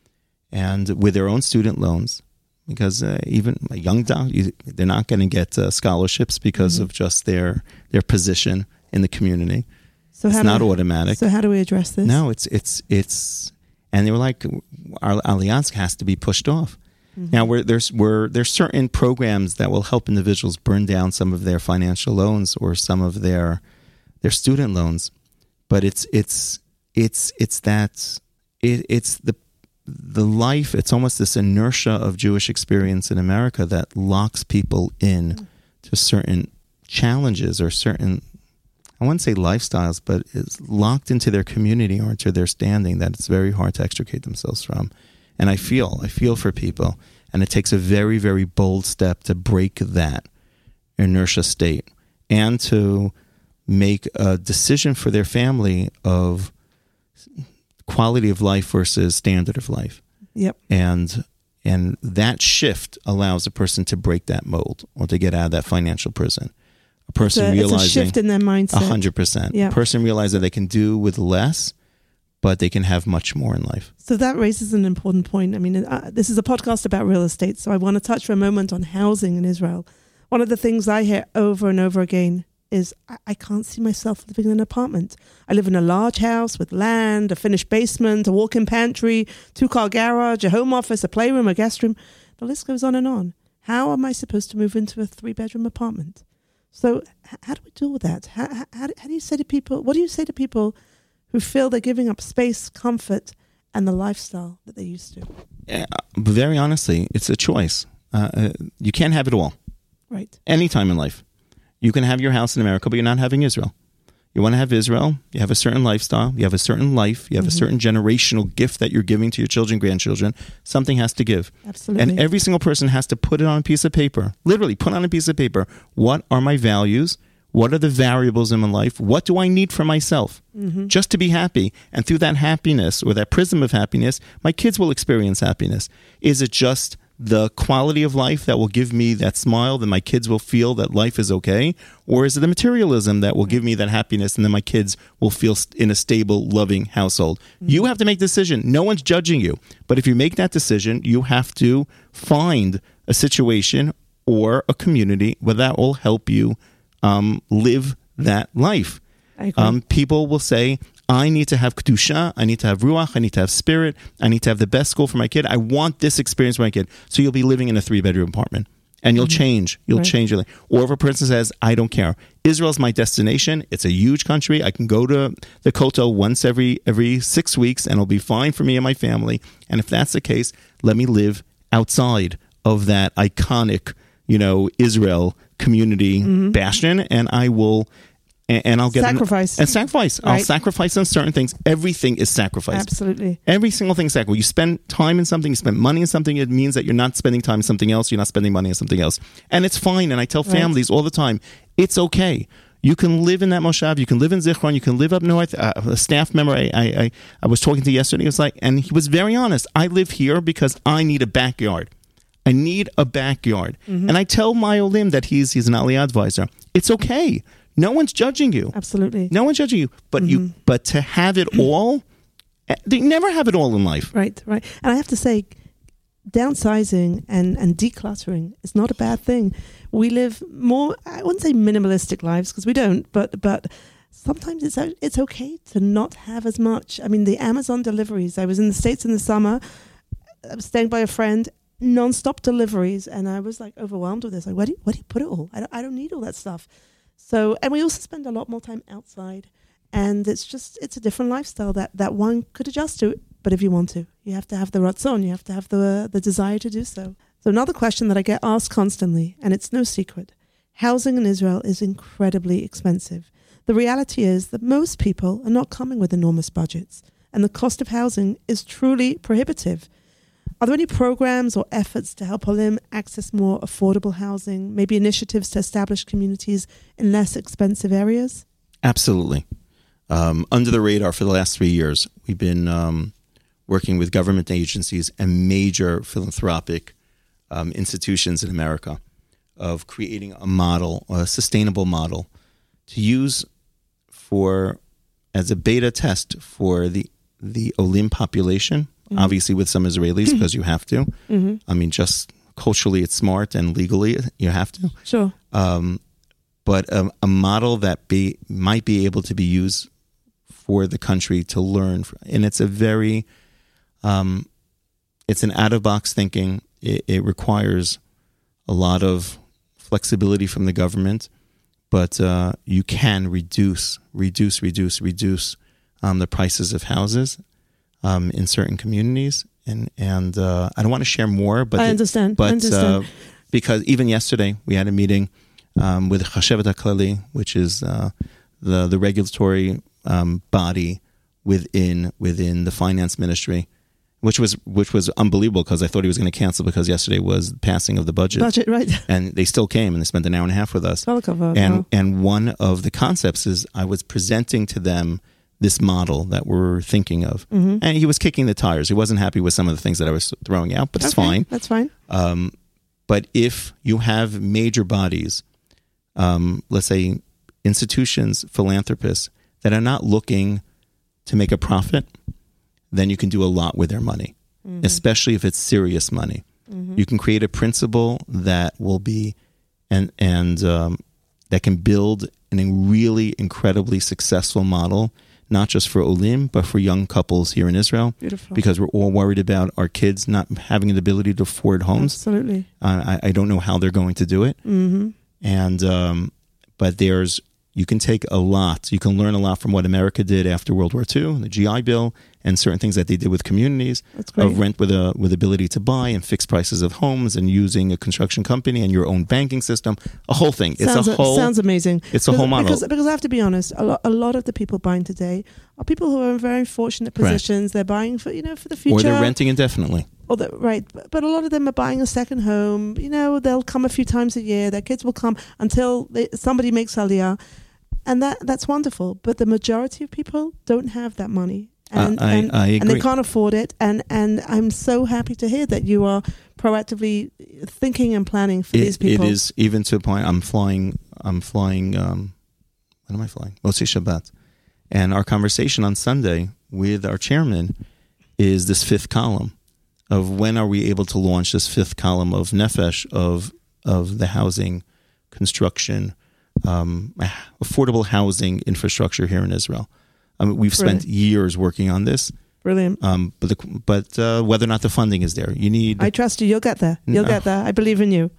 and with their own student loans, because uh, even a young doc, they're not going to get uh, scholarships because mm-hmm. of just their their position in the community. So it's not we, automatic. So how do we address this? No, it's it's it's, and they were like, our Allianz has to be pushed off. Mm-hmm. Now, we're, there's we're, there's certain programs that will help individuals burn down some of their financial loans or some of their their student loans, but it's it's it's it's that it, it's the the life. It's almost this inertia of Jewish experience in America that locks people in mm-hmm. to certain challenges or certain, I wouldn't say lifestyles, but is locked into their community or into their standing that it's very hard to extricate themselves from. And I feel, I feel for people, and it takes a very, very bold step to break that inertia state and to make a decision for their family of quality of life versus standard of life. Yep. And and that shift allows a person to break that mold or to get out of that financial prison. A person it's a, realizing it's a shift in their mindset. A hundred percent. A person realizing they can do with less, but they can have much more in life. So that raises an important point. I mean, uh, this is a podcast about real estate, so I want to touch for a moment on housing in Israel. One of the things I hear over and over again is, I, I can't see myself living in an apartment. I live in a large house with land, a finished basement, a walk-in pantry, two-car garage, a home office, a playroom, a guest room. The list goes on and on. How am I supposed to move into a three-bedroom apartment? So h- how do we deal with that? How, how, how do you say to people, what do you say to people who feel they're giving up space, comfort, and the lifestyle that they used to? Yeah, very honestly, it's a choice. Uh, uh, you can't have it all. Right. Any time in life. You can have your house in America, but you're not having Israel. You want to have Israel, you have a certain lifestyle, you have a certain life, you have mm-hmm. a certain generational gift that you're giving to your children, grandchildren. Something has to give. Absolutely. And every single person has to put it on a piece of paper. Literally, put on a piece of paper. What are my values? What are the variables in my life? What do I need for myself mm-hmm. just to be happy? And through that happiness or that prism of happiness, my kids will experience happiness. Is it just the quality of life that will give me that smile, that my kids will feel that life is okay? Or is it the materialism that will give me that happiness and then my kids will feel in a stable, loving household? Mm-hmm. You have to make a decision. No one's judging you. But if you make that decision, you have to find a situation or a community where that will help you um, live that life. I agree. Um, people will say, I need to have kedusha, I need to have ruach, I need to have spirit, I need to have the best school for my kid. I want this experience for my kid. So you'll be living in a three-bedroom apartment. And you'll mm-hmm. change. You'll right. change your life. Or if a person says, I don't care. Israel's my destination. It's a huge country. I can go to the Kotel once every every six weeks and it'll be fine for me and my family. And if that's the case, let me live outside of that iconic, you know, Israel community mm-hmm. bastion, and I will... And I'll get sacrifice. An, and sacrifice. Right. I'll sacrifice on certain things. Everything is sacrificed. Absolutely. Every single thing is sacrificed. You spend time in something, you spend money in something, it means that you're not spending time in something else, you're not spending money on something else. And it's fine. And I tell families right. all the time, it's okay. You can live in that moshav, you can live in Zichron, you can live up north. Uh, a staff member I, I, I was talking to yesterday, he was like, and he was very honest, I live here because I need a backyard. I need a backyard. Mm-hmm. And I tell my Olim that he's, he's an Aliyah advisor. It's okay. No one's judging you. Absolutely. No one's judging you. But mm-hmm. you but to have it all, they never have it all in life. Right, right. And I have to say, downsizing and, and decluttering is not a bad thing. We live more, I wouldn't say minimalistic lives, because we don't, but but sometimes it's it's okay to not have as much. I mean, the Amazon deliveries. I was in the States in the summer. I was staying by a friend, non-stop deliveries, and I was like overwhelmed with this. Like, where do you, where do you put it all? I don't, I don't need all that stuff. So, and we also spend a lot more time outside, and it's just, it's a different lifestyle that, that one could adjust to. But if you want to, you have to have the ratzon, you have to have the the desire to do so. So another question that I get asked constantly, and it's no secret, housing in Israel is incredibly expensive. The reality is that most people are not coming with enormous budgets, and the cost of housing is truly prohibitive. Are there any programs or efforts to help Olim access more affordable housing, maybe initiatives to establish communities in less expensive areas? Absolutely. Um, under the radar for the last three years, we've been um, working with government agencies and major philanthropic um, institutions in America of creating a model, a sustainable model to use for as a beta test for the, the Olim population. Mm-hmm. Obviously with some Israelis, because you have to. Mm-hmm. I mean, just culturally it's smart and legally you have to. Sure. Um, but a, a model that be might be able to be used for the country to learn. And it's a very, um, it's an out-of-box thinking. It, it requires a lot of flexibility from the government, but uh, you can reduce, reduce, reduce, reduce um, the prices of houses. Um, in certain communities, and and uh, I don't want to share more, but I understand. But I understand. Uh, because even yesterday we had a meeting um, with Chashevet HaKlali, which is uh, the the regulatory um, body within within the finance ministry, which was which was unbelievable because I thought he was going to cancel because yesterday was the passing of the budget. Budget, right? And they still came and they spent an hour and a half with us. Covered, and wow. and one of the concepts is I was presenting to them this model that we're thinking of. Mm-hmm. And he was kicking the tires. He wasn't happy with some of the things that I was throwing out, but it's okay, fine. That's fine. Um, but if you have major bodies, um, let's say institutions, philanthropists, that are not looking to make a profit, then you can do a lot with their money, mm-hmm. especially if it's serious money. Mm-hmm. You can create a principle that will be, and, and um, that can build a really incredibly successful model, not just for Olim, but for young couples here in Israel. Beautiful. Because we're all worried about our kids not having the ability to afford homes. Absolutely. Uh, I, I don't know how they're going to do it. Mm-hmm. And um, but there's you can take a lot. You can learn a lot from what America did after World War Two, the G I Bill, and certain things that they did with communities of rent with a with ability to buy and fixed prices of homes and using a construction company and your own banking system. A whole thing. Sounds, it's a whole. Sounds amazing. It's a whole model. Because, because I have to be honest, a lot, a lot of the people buying today are people who are in very fortunate positions. Right. They're buying for you know for the future, or they're renting indefinitely. Or the, right, but a lot of them are buying a second home. You know, they'll come a few times a year. Their kids will come until they, somebody makes Aliyah, and that that's wonderful. But the majority of people don't have that money, and uh, I, and, I agree. and they can't afford it. And and I'm so happy to hear that you are proactively thinking and planning for it, these people. It is even to a point. I'm flying. I'm flying. Um, when am I flying? Motzei Shabbat, and our conversation on Sunday with our chairman is this fifth column. Of when are we able to launch this fifth column of Nefesh of of the housing construction, um, affordable housing infrastructure here in Israel. I mean, we've Brilliant. spent years working on this. Brilliant. Um, but the, but uh, whether or not the funding is there, you need. I trust you. You'll get there. You'll no. get there. I believe in you.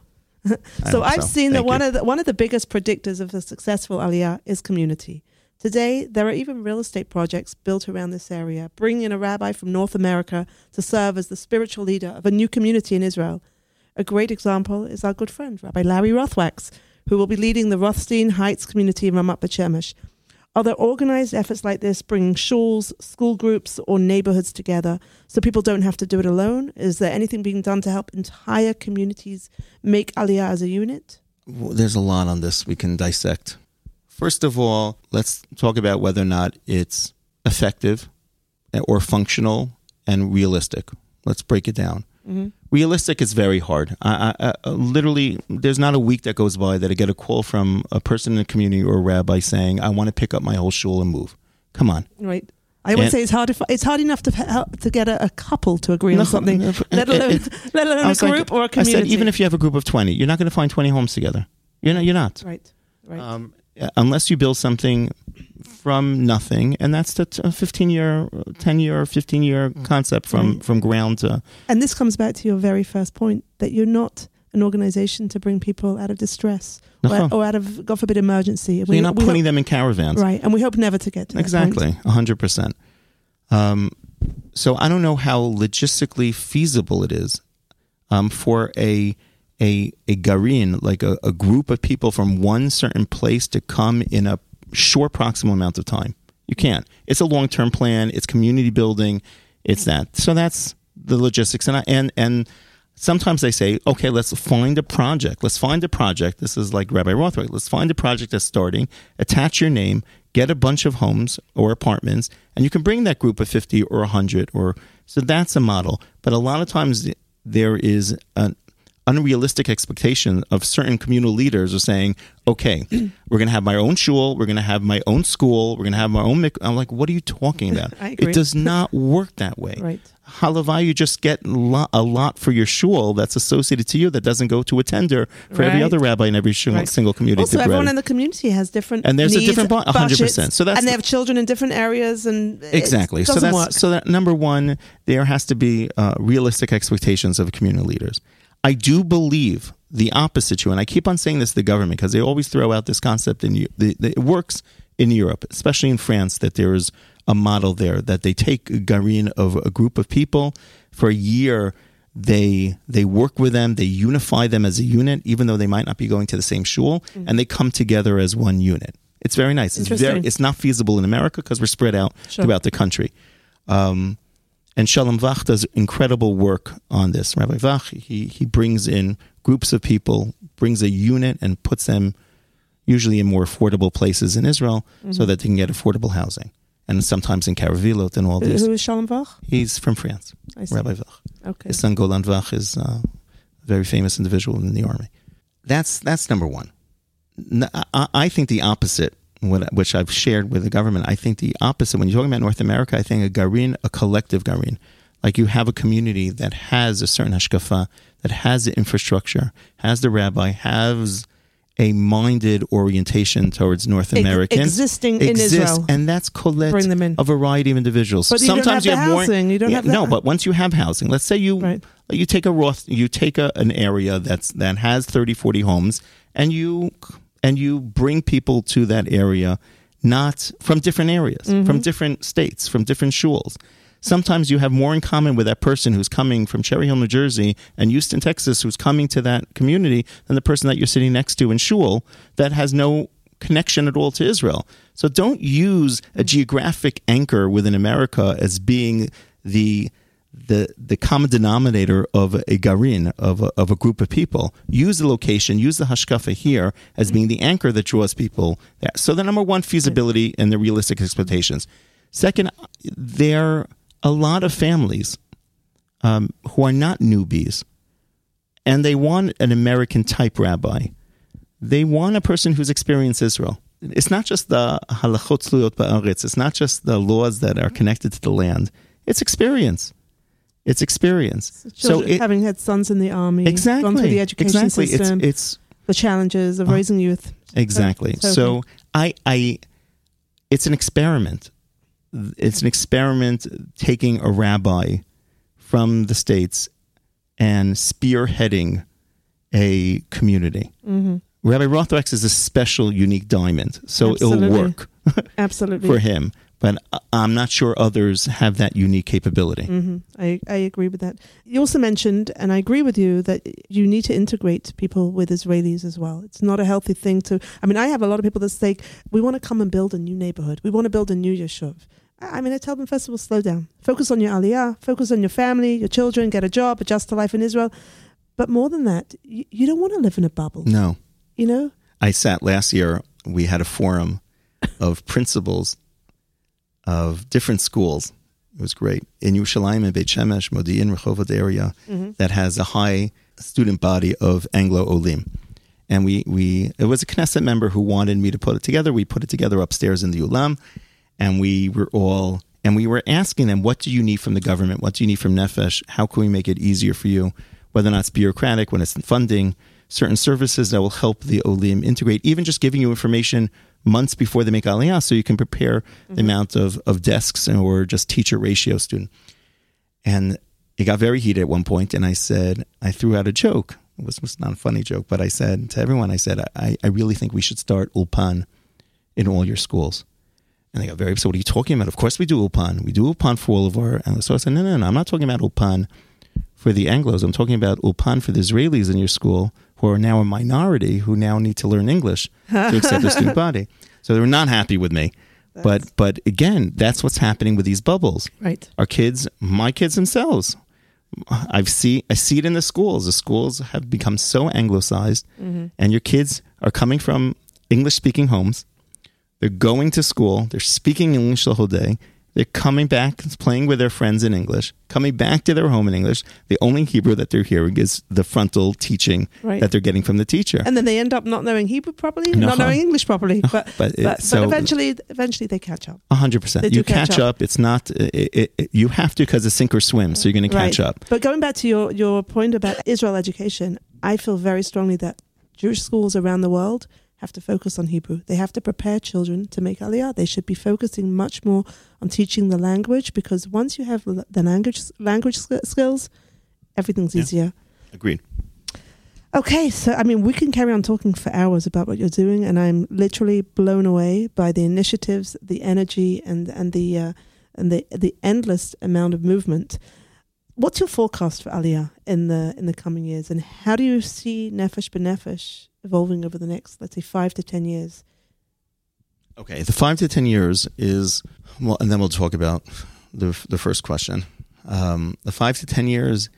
so I've so. seen Thank that one you. of the, one of the biggest predictors of a successful Aliyah is community. Today, there are even real estate projects built around this area, bringing in a rabbi from North America to serve as the spiritual leader of a new community in Israel. A great example is our good friend, Rabbi Larry Rothwachs, who will be leading the Rothstein Heights community in Ramat Beit Shemesh. Other organized efforts like this bring shuls, school groups, or neighborhoods together so people don't have to do it alone? Is there anything being done to help entire communities make Aliyah as a unit? Well, there's a lot on this we can dissect. First of all, let's talk about whether or not it's effective or functional and realistic. Let's break it down. Mm-hmm. Realistic is very hard. I, I, I, literally, there's not a week that goes by that I get a call from a person in the community or a rabbi saying, I want to pick up my whole shul and move. Come on. Right. I would and, say it's hard. If, it's hard enough to help, to get a, a couple to agree no, on something, no, let alone, it, let alone a group like, or a community. I said, even if you have a group of twenty, you're not going to find twenty homes together. You're not. You're not. Right. Right. Um, unless you build something from nothing, and that's the fifteen-year, ten-year, fifteen-year concept from, right. from ground to... And this comes back to your very first point, that you're not an organization to bring people out of distress uh-huh. or, or out of, God forbid, emergency. So we, you're not putting hope, them in caravans. Right, and we hope never to get to exactly, that point. Exactly, one hundred percent. Um, so I don't know how logistically feasible it is um, for a... a a garin, like a, a group of people from one certain place to come in a short proximal amount of time. You can't. It's a long-term plan. It's community building. It's that. So that's the logistics. And I, and and sometimes they say, okay, let's find a project. Let's find a project. This is like Rabbi Rothwachs. Let's find a project that's starting, attach your name, get a bunch of homes or apartments, and you can bring that group of fifty or one hundred. Or so that's a model. But a lot of times there is an unrealistic expectation of certain communal leaders are saying, okay, we're going to have my own shul, we're going to have my own school, we're going to have my own mik-. I'm like, what are you talking about? I agree. It does not work that way. Right. Halavai, you just get a lot, a lot for your shul that's associated to you that doesn't go to a tender for right. every other rabbi in every shul, right. single community. Also, everyone in the community has different and there's needs, a different one hundred percent. So that's and they have children in different areas, and exactly. It so doesn't that's work. so that number one, there has to be uh, realistic expectations of community leaders. I do believe the opposite to, and I keep on saying this to the government because they always throw out this concept in the, the, it works in Europe, especially in France, that there is a model there that they take a garin of a group of people for a year. They they work with them, they unify them as a unit, even though they might not be going to the same shul, mm-hmm. and they come together as one unit. It's very nice. It's very. It's not feasible in America because we're spread out sure. throughout the country. Um, And Shalom Vach does incredible work on this. Rabbi Vach, he, he brings in groups of people, brings a unit and puts them usually in more affordable places in Israel mm-hmm. so that they can get affordable housing. And sometimes in Karavilot and all Who, these. Who is Shalom Vach? He's from France, Rabbi Vach. Okay. His son Golan Vach is uh, a very famous individual in the army. That's that's number one. I, I think the opposite, which I've shared with the government, I think the opposite, when you're talking about North America, I think a garin, a collective garin, like you have a community that has a certain hashkafa, that has the infrastructure, has the rabbi, has a minded orientation towards North Americans. Existing exists, in Israel. And that's collet Bring them in. a variety of individuals. But you Sometimes don't have you the have housing. more. You don't yeah, have that. No, but once you have housing, let's say you right. you take a Roth, you take a, an area that's that has thirty, forty homes, and you and you bring people to that area, not from different areas, mm-hmm. from different states, from different shuls. Sometimes you have more in common with that person who's coming from Cherry Hill, New Jersey, and Houston, Texas, who's coming to that community than the person that you're sitting next to in shul that has no connection at all to Israel. So don't use a geographic anchor within America as being the the the common denominator of a garin, of a, of a group of people. Use the location, use the hashkafa here as being the anchor that draws people there. So the number one, feasibility and the realistic expectations. Second, there are a lot of families um, who are not newbies, and they want an American-type rabbi. They want a person who's experienced Israel. It's not just the halachot tluyot ba'aretz. It's not just the laws that are connected to the land. It's experience. It's experience. So, so it, having had sons in the army, exactly, gone through the education exactly. system, it's, it's the challenges of uh, raising youth. Exactly. So, so I, I, it's an experiment. It's an experiment taking a rabbi from the States and spearheading a community. Mm-hmm. Rabbi Rothwachs is a special, unique diamond, so Absolutely. It'll work Absolutely. for him. But I'm not sure others have that unique capability. Mm-hmm. I, I agree with that. You also mentioned, and I agree with you, that you need to integrate people with Israelis as well. It's not a healthy thing to... I mean, I have a lot of people that say, we want to come and build a new neighborhood. We want to build a new yeshuv. I mean, I tell them, first of all, slow down. Focus on your aliyah. Focus on your family, your children, get a job, adjust to life in Israel. But more than that, you, you don't want to live in a bubble. No. You know? I sat last year, we had a forum of principals of different schools. It was great. In Yerushalayim and Beit Shemesh, Modi'in, Rehovot area, mm-hmm. that has a high student body of Anglo-Olim. And we, we, it was a Knesset member who wanted me to put it together. We put it together upstairs in the Ulam. And we were all, and we were asking them, what do you need from the government? What do you need from Nefesh? How can we make it easier for you? Whether or not it's bureaucratic, when it's funding, certain services that will help the Olim integrate, even just giving you information months before they make Aliyah so you can prepare mm-hmm. the amount of, of desks or just teacher ratio student. And it got very heated at one point, and I said, I threw out a joke. It was, was not a funny joke, but I said to everyone, I said, I, I really think we should start Ulpan in all your schools. And they got very upset. What are you talking about? Of course we do Ulpan. We do Ulpan for all of our... And so I said, no, no, no, I'm not talking about Ulpan for the Anglos. I'm talking about Ulpan for the Israelis in your school who are now a minority who now need to learn English to accept the student body. So they were not happy with me. That's... But but again, that's what's happening with these bubbles. Right. Our kids, my kids themselves, I've see, I see it in the schools. The schools have become so anglicized, mm-hmm. and your kids are coming from English-speaking homes. They're going to school. They're speaking English the whole day. They're coming back, playing with their friends in English, coming back to their home in English. The only Hebrew that they're hearing is the frontal teaching right. that they're getting from the teacher. And then they end up not knowing Hebrew properly, no. not knowing English properly. But but, it, but, so, but eventually, eventually they catch up. A hundred percent. You catch, catch up. up. It's not. It, it, it, you have to because it's sink or swim. So you're going to catch right. up. But going back to your your point about Israel education, I feel very strongly that Jewish schools around the world have to focus on Hebrew. They have to prepare children to make Aliyah. They should be focusing much more on teaching the language, because once you have the language language skills, everything's yeah. easier. Agreed. Okay, so I mean, we can carry on talking for hours about what you're doing, and I'm literally blown away by the initiatives, the energy, and and the uh, and the the endless amount of movement. What's your forecast for Aliyah in the in the coming years, and how do you see Nefesh B'Nefesh evolving over the next, let's say, five to ten years? Okay, the five to ten years is, well, and then we'll talk about the the first question. Um, the five to ten years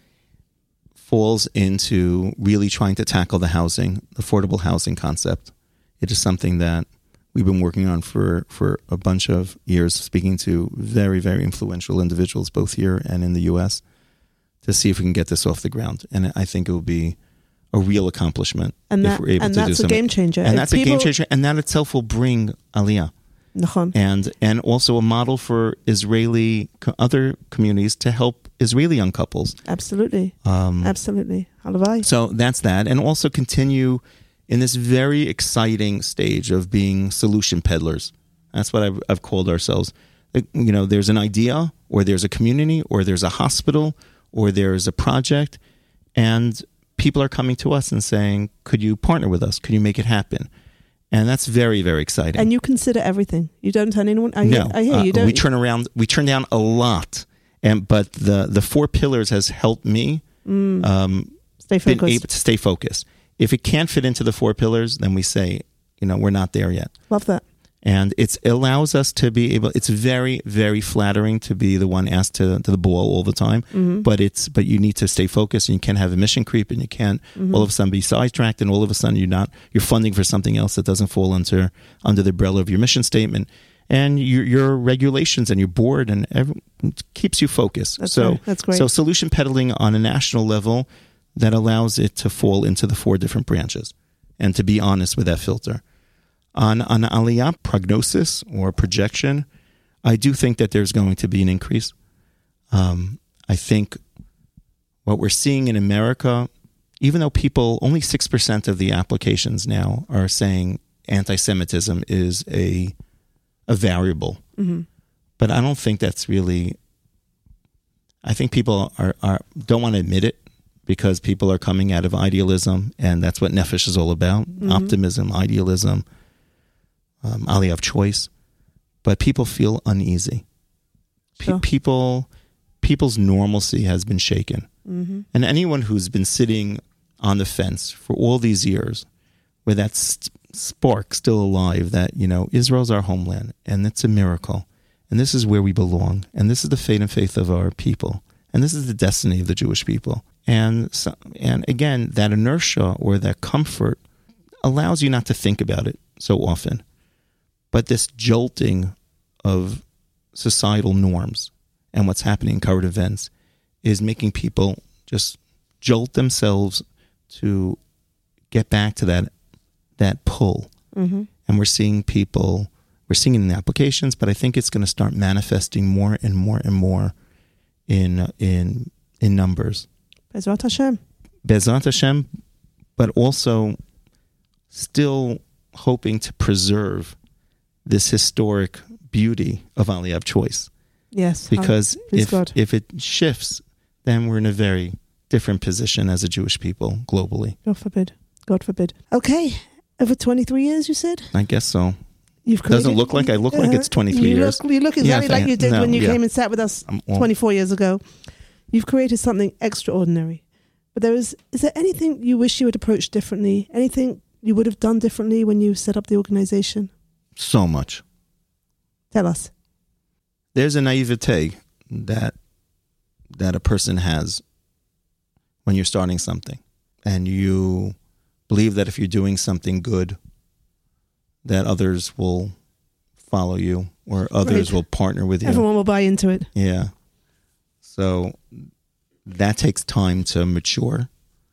falls into really trying to tackle the housing, the affordable housing concept. It is something that we've been working on for, for a bunch of years, speaking to very, very influential individuals, both here and in the U S, to see if we can get this off the ground. And I think it will be a real accomplishment and that, if we're able and to do that's something. a game changer. And if that's people... a game changer. And that itself will bring Aliyah. And and also a model for Israeli, other communities to help Israeli young couples. Absolutely. Um, Absolutely. Halavai. So that's that. And also continue in this very exciting stage of being solution peddlers. That's what I've, I've called ourselves. You know, there's an idea, or there's a community, or there's a hospital, or there's a project, and people are coming to us and saying, could you partner with us? Could you make it happen? And that's very, very exciting. And you consider everything. You don't turn anyone. I no, hear, I hear uh, you don't. We turn around. We turn down a lot, and but the the four pillars has helped me mm. um, stay focused. been able to stay focused. If it can't fit into the four pillars, then we say, you know, we're not there yet. Love that. And it's, it allows us to be able, it's very, very flattering to be the one asked to, to the ball all the time. Mm-hmm. But it's, but you need to stay focused, and you can't have a mission creep, and you can't mm-hmm. all of a sudden be sidetracked, and all of a sudden you're not, you're funding for something else that doesn't fall under, under the umbrella of your mission statement. And your, your regulations and your board and every, keeps you focused. That's so, right. That's great. So solution peddling on a national level that allows it to fall into the four different branches, and to be honest with that filter. On, on Aliyah prognosis or projection, I do think that there's going to be an increase. Um, I think what we're seeing in America, even though people, only six percent of the applications now are saying anti-Semitism is a a variable. Mm-hmm. But I don't think that's really, I think people are, are don't want to admit it, because people are coming out of idealism, and that's what Nefesh is all about, mm-hmm. optimism, idealism, um, aliyah of choice. But people feel uneasy. Pe- sure. People, people's normalcy has been shaken. Mm-hmm. And anyone who's been sitting on the fence for all these years, with that st- spark still alive, that, you know, Israel's our homeland, and it's a miracle, and this is where we belong, and this is the fate and faith of our people, and this is the destiny of the Jewish people. And so, and again, that inertia or that comfort allows you not to think about it so often. But this jolting of societal norms and what's happening in current events is making people just jolt themselves to get back to that that pull. Mm-hmm. And we're seeing people, we're seeing it in the applications, but I think it's going to start manifesting more and more and more in in in numbers. Bezrat Hashem. Bezrat Hashem, but also still hoping to preserve this historic beauty of Aliyah of choice. Yes. Because if God. if it shifts, then we're in a very different position as a Jewish people globally. God forbid. God forbid. Okay. Over twenty-three years, you said? I guess so. You've created, Doesn't look like I look uh, like it's twenty-three you years. Look, you look exactly yeah, like you did no, when you yeah. came and sat with us Um, well, twenty-four years ago. You've created something extraordinary. But there is, is there anything you wish you had approached differently? Anything you would have done differently when you set up the organization? So much. Tell us. There's a naivete that that a person has when you're starting something, and you believe that if you're doing something good, that others will follow you, or others right. will partner with you. Everyone will buy into it. Yeah. So that takes time to mature.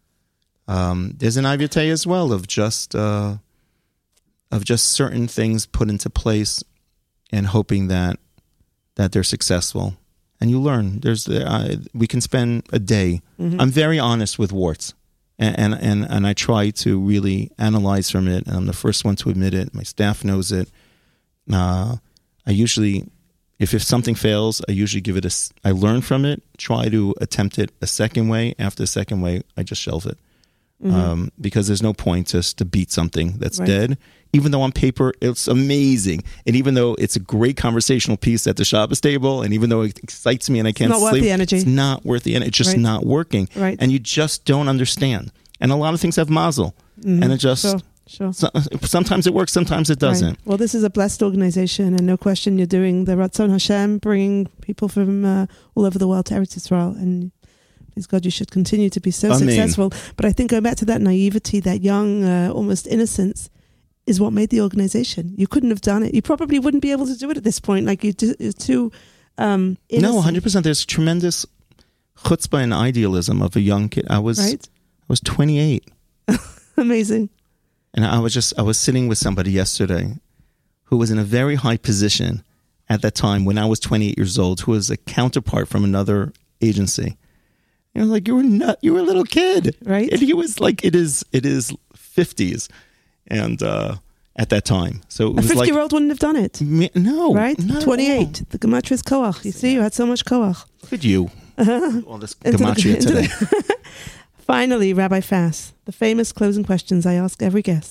Um, there's an naivete as well of just uh, of just certain things put into place and hoping that that they're successful. And you learn. There's uh, we can spend a day. Mm-hmm. I'm very honest with warts, and, and and and I try to really analyze from it. And I'm the first one to admit it. My staff knows it. Uh, I usually, if if something fails, I usually give it a. I learn from it. Try to attempt it a second way. After the second way, I just shelve it. Mm-hmm. Um, because there's no point just to beat something that's right. dead. Even though on paper it's amazing, and even though it's a great conversational piece at the Shabbos table, and even though it excites me and I can't it's not sleep, worth the energy. it's not worth the energy. It's just right. not working, right. and you just don't understand. And a lot of things have mazel, mm-hmm. and it just sure. Sure. So, sometimes it works, sometimes it doesn't. Right. Well, this is a blessed organization, and no question you're doing the Ratzon Hashem, bringing people from uh, all over the world to Eretz Yisrael, and please God, you should continue to be so Amen. successful. But I think going back to that naivety, that young, uh, almost innocence, is what made the organization. You couldn't have done it. You probably wouldn't be able to do it at this point. Like you, you're too um, innocent. No, one hundred percent. There's tremendous chutzpah and idealism of a young kid. I was, right? I was twenty-eight. Amazing. And I was just, I was sitting with somebody yesterday who was in a very high position at that time when I was twenty-eight years old, who was a counterpart from another agency. And I was like, you were not, you were a little kid. Right. And he was like, it is, it is fifties. And uh, at that time. So it a was like. A fifty-year-old wouldn't have done it. Me, no. Right? Not twenty-eight. The gematria is koach. You see, you had so much koach. Look at you. Uh-huh. All this gematria today. Finally, Rabbi Fass, the famous closing questions I ask every guest.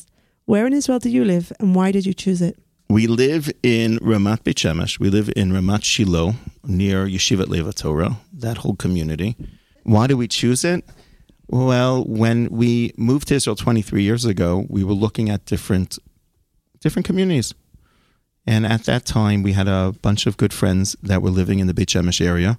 Where in Israel do you live, and why did you choose it? We live in Ramat Beit Shemesh. We live in Ramat Shiloh, near Yeshivat Leva Torah, that whole community. Why do we choose it? Well, when we moved to Israel twenty-three years ago, we were looking at different different communities. And at that time, we had a bunch of good friends that were living in the Beit Shemesh area.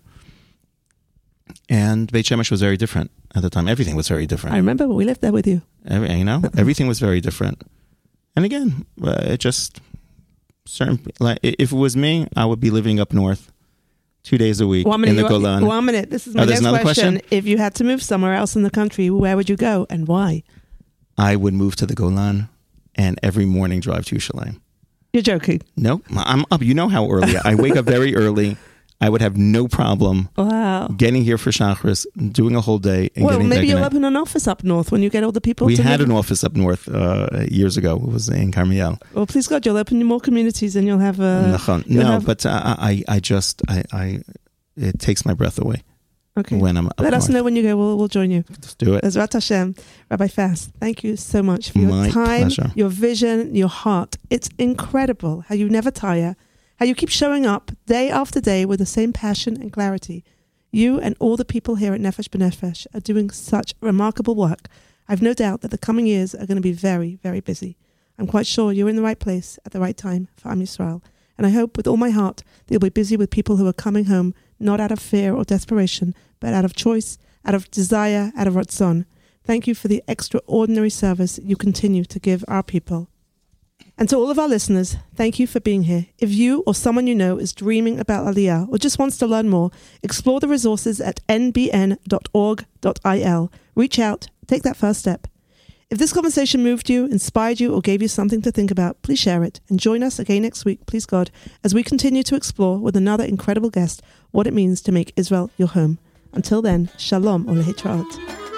And Beit Shemesh was very different at the time. Everything was very different. I remember, but we lived there with you. Every, you know, everything was very different. And again, uh, it just... certain like if it was me, I would be living up north two days a week one minute, in the Golan. One minute. This is my oh, next question. question. If you had to move somewhere else in the country, where would you go and why? I would move to the Golan and every morning drive to Yerushalayim. You're joking. No, I'm up. You know how early. I wake up very early. I would have no problem wow. getting here for Shachris, doing a whole day. And well, getting maybe you'll back open an office up north when you get all the people. We to had live. an office up north uh, years ago. It was in Carmiel. Well, please God, you'll open more communities and you'll have a... No, have, but uh, I, I just, I, I, it takes my breath away. Okay. When I'm up Let north. us know when you go. We'll, we'll join you. Let's do it. Ezrat Hashem. Rabbi Fass, thank you so much for your My time, pleasure. your vision, your heart. It's incredible how you never tire, how you keep showing up day after day with the same passion and clarity. You and all the people here at Nefesh B'Nefesh are doing such remarkable work. I've no doubt that the coming years are going to be very, very busy. I'm quite sure you're in the right place at the right time for Am Yisrael. And I hope with all my heart that you'll be busy with people who are coming home, not out of fear or desperation, but out of choice, out of desire, out of ratzon. Thank you for the extraordinary service you continue to give our people. And to all of our listeners, thank you for being here. If you or someone you know is dreaming about Aliyah or just wants to learn more, explore the resources at n b n dot org dot i l. Reach out, take that first step. If this conversation moved you, inspired you, or gave you something to think about, please share it and join us again next week, please God, as we continue to explore with another incredible guest what it means to make Israel your home. Until then, shalom or lehitraot.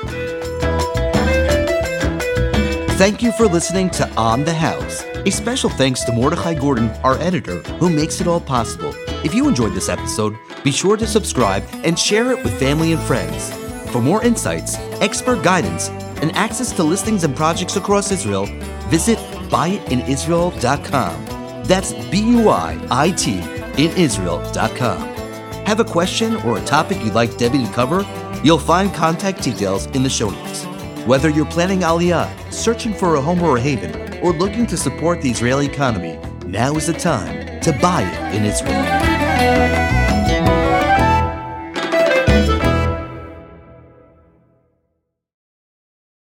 Thank you for listening to On the House. A special thanks to Mordechai Gordon, our editor, who makes it all possible. If you enjoyed this episode, be sure to subscribe and share it with family and friends. For more insights, expert guidance, and access to listings and projects across Israel, visit buy it in israel dot com. That's B U I I T in Israel dot com. Have a question or a topic you'd like Debbie to cover? You'll find contact details in the show notes. Whether you're planning Aliyah, searching for a home or a haven, or looking to support the Israeli economy, now is the time to buy it in Israel.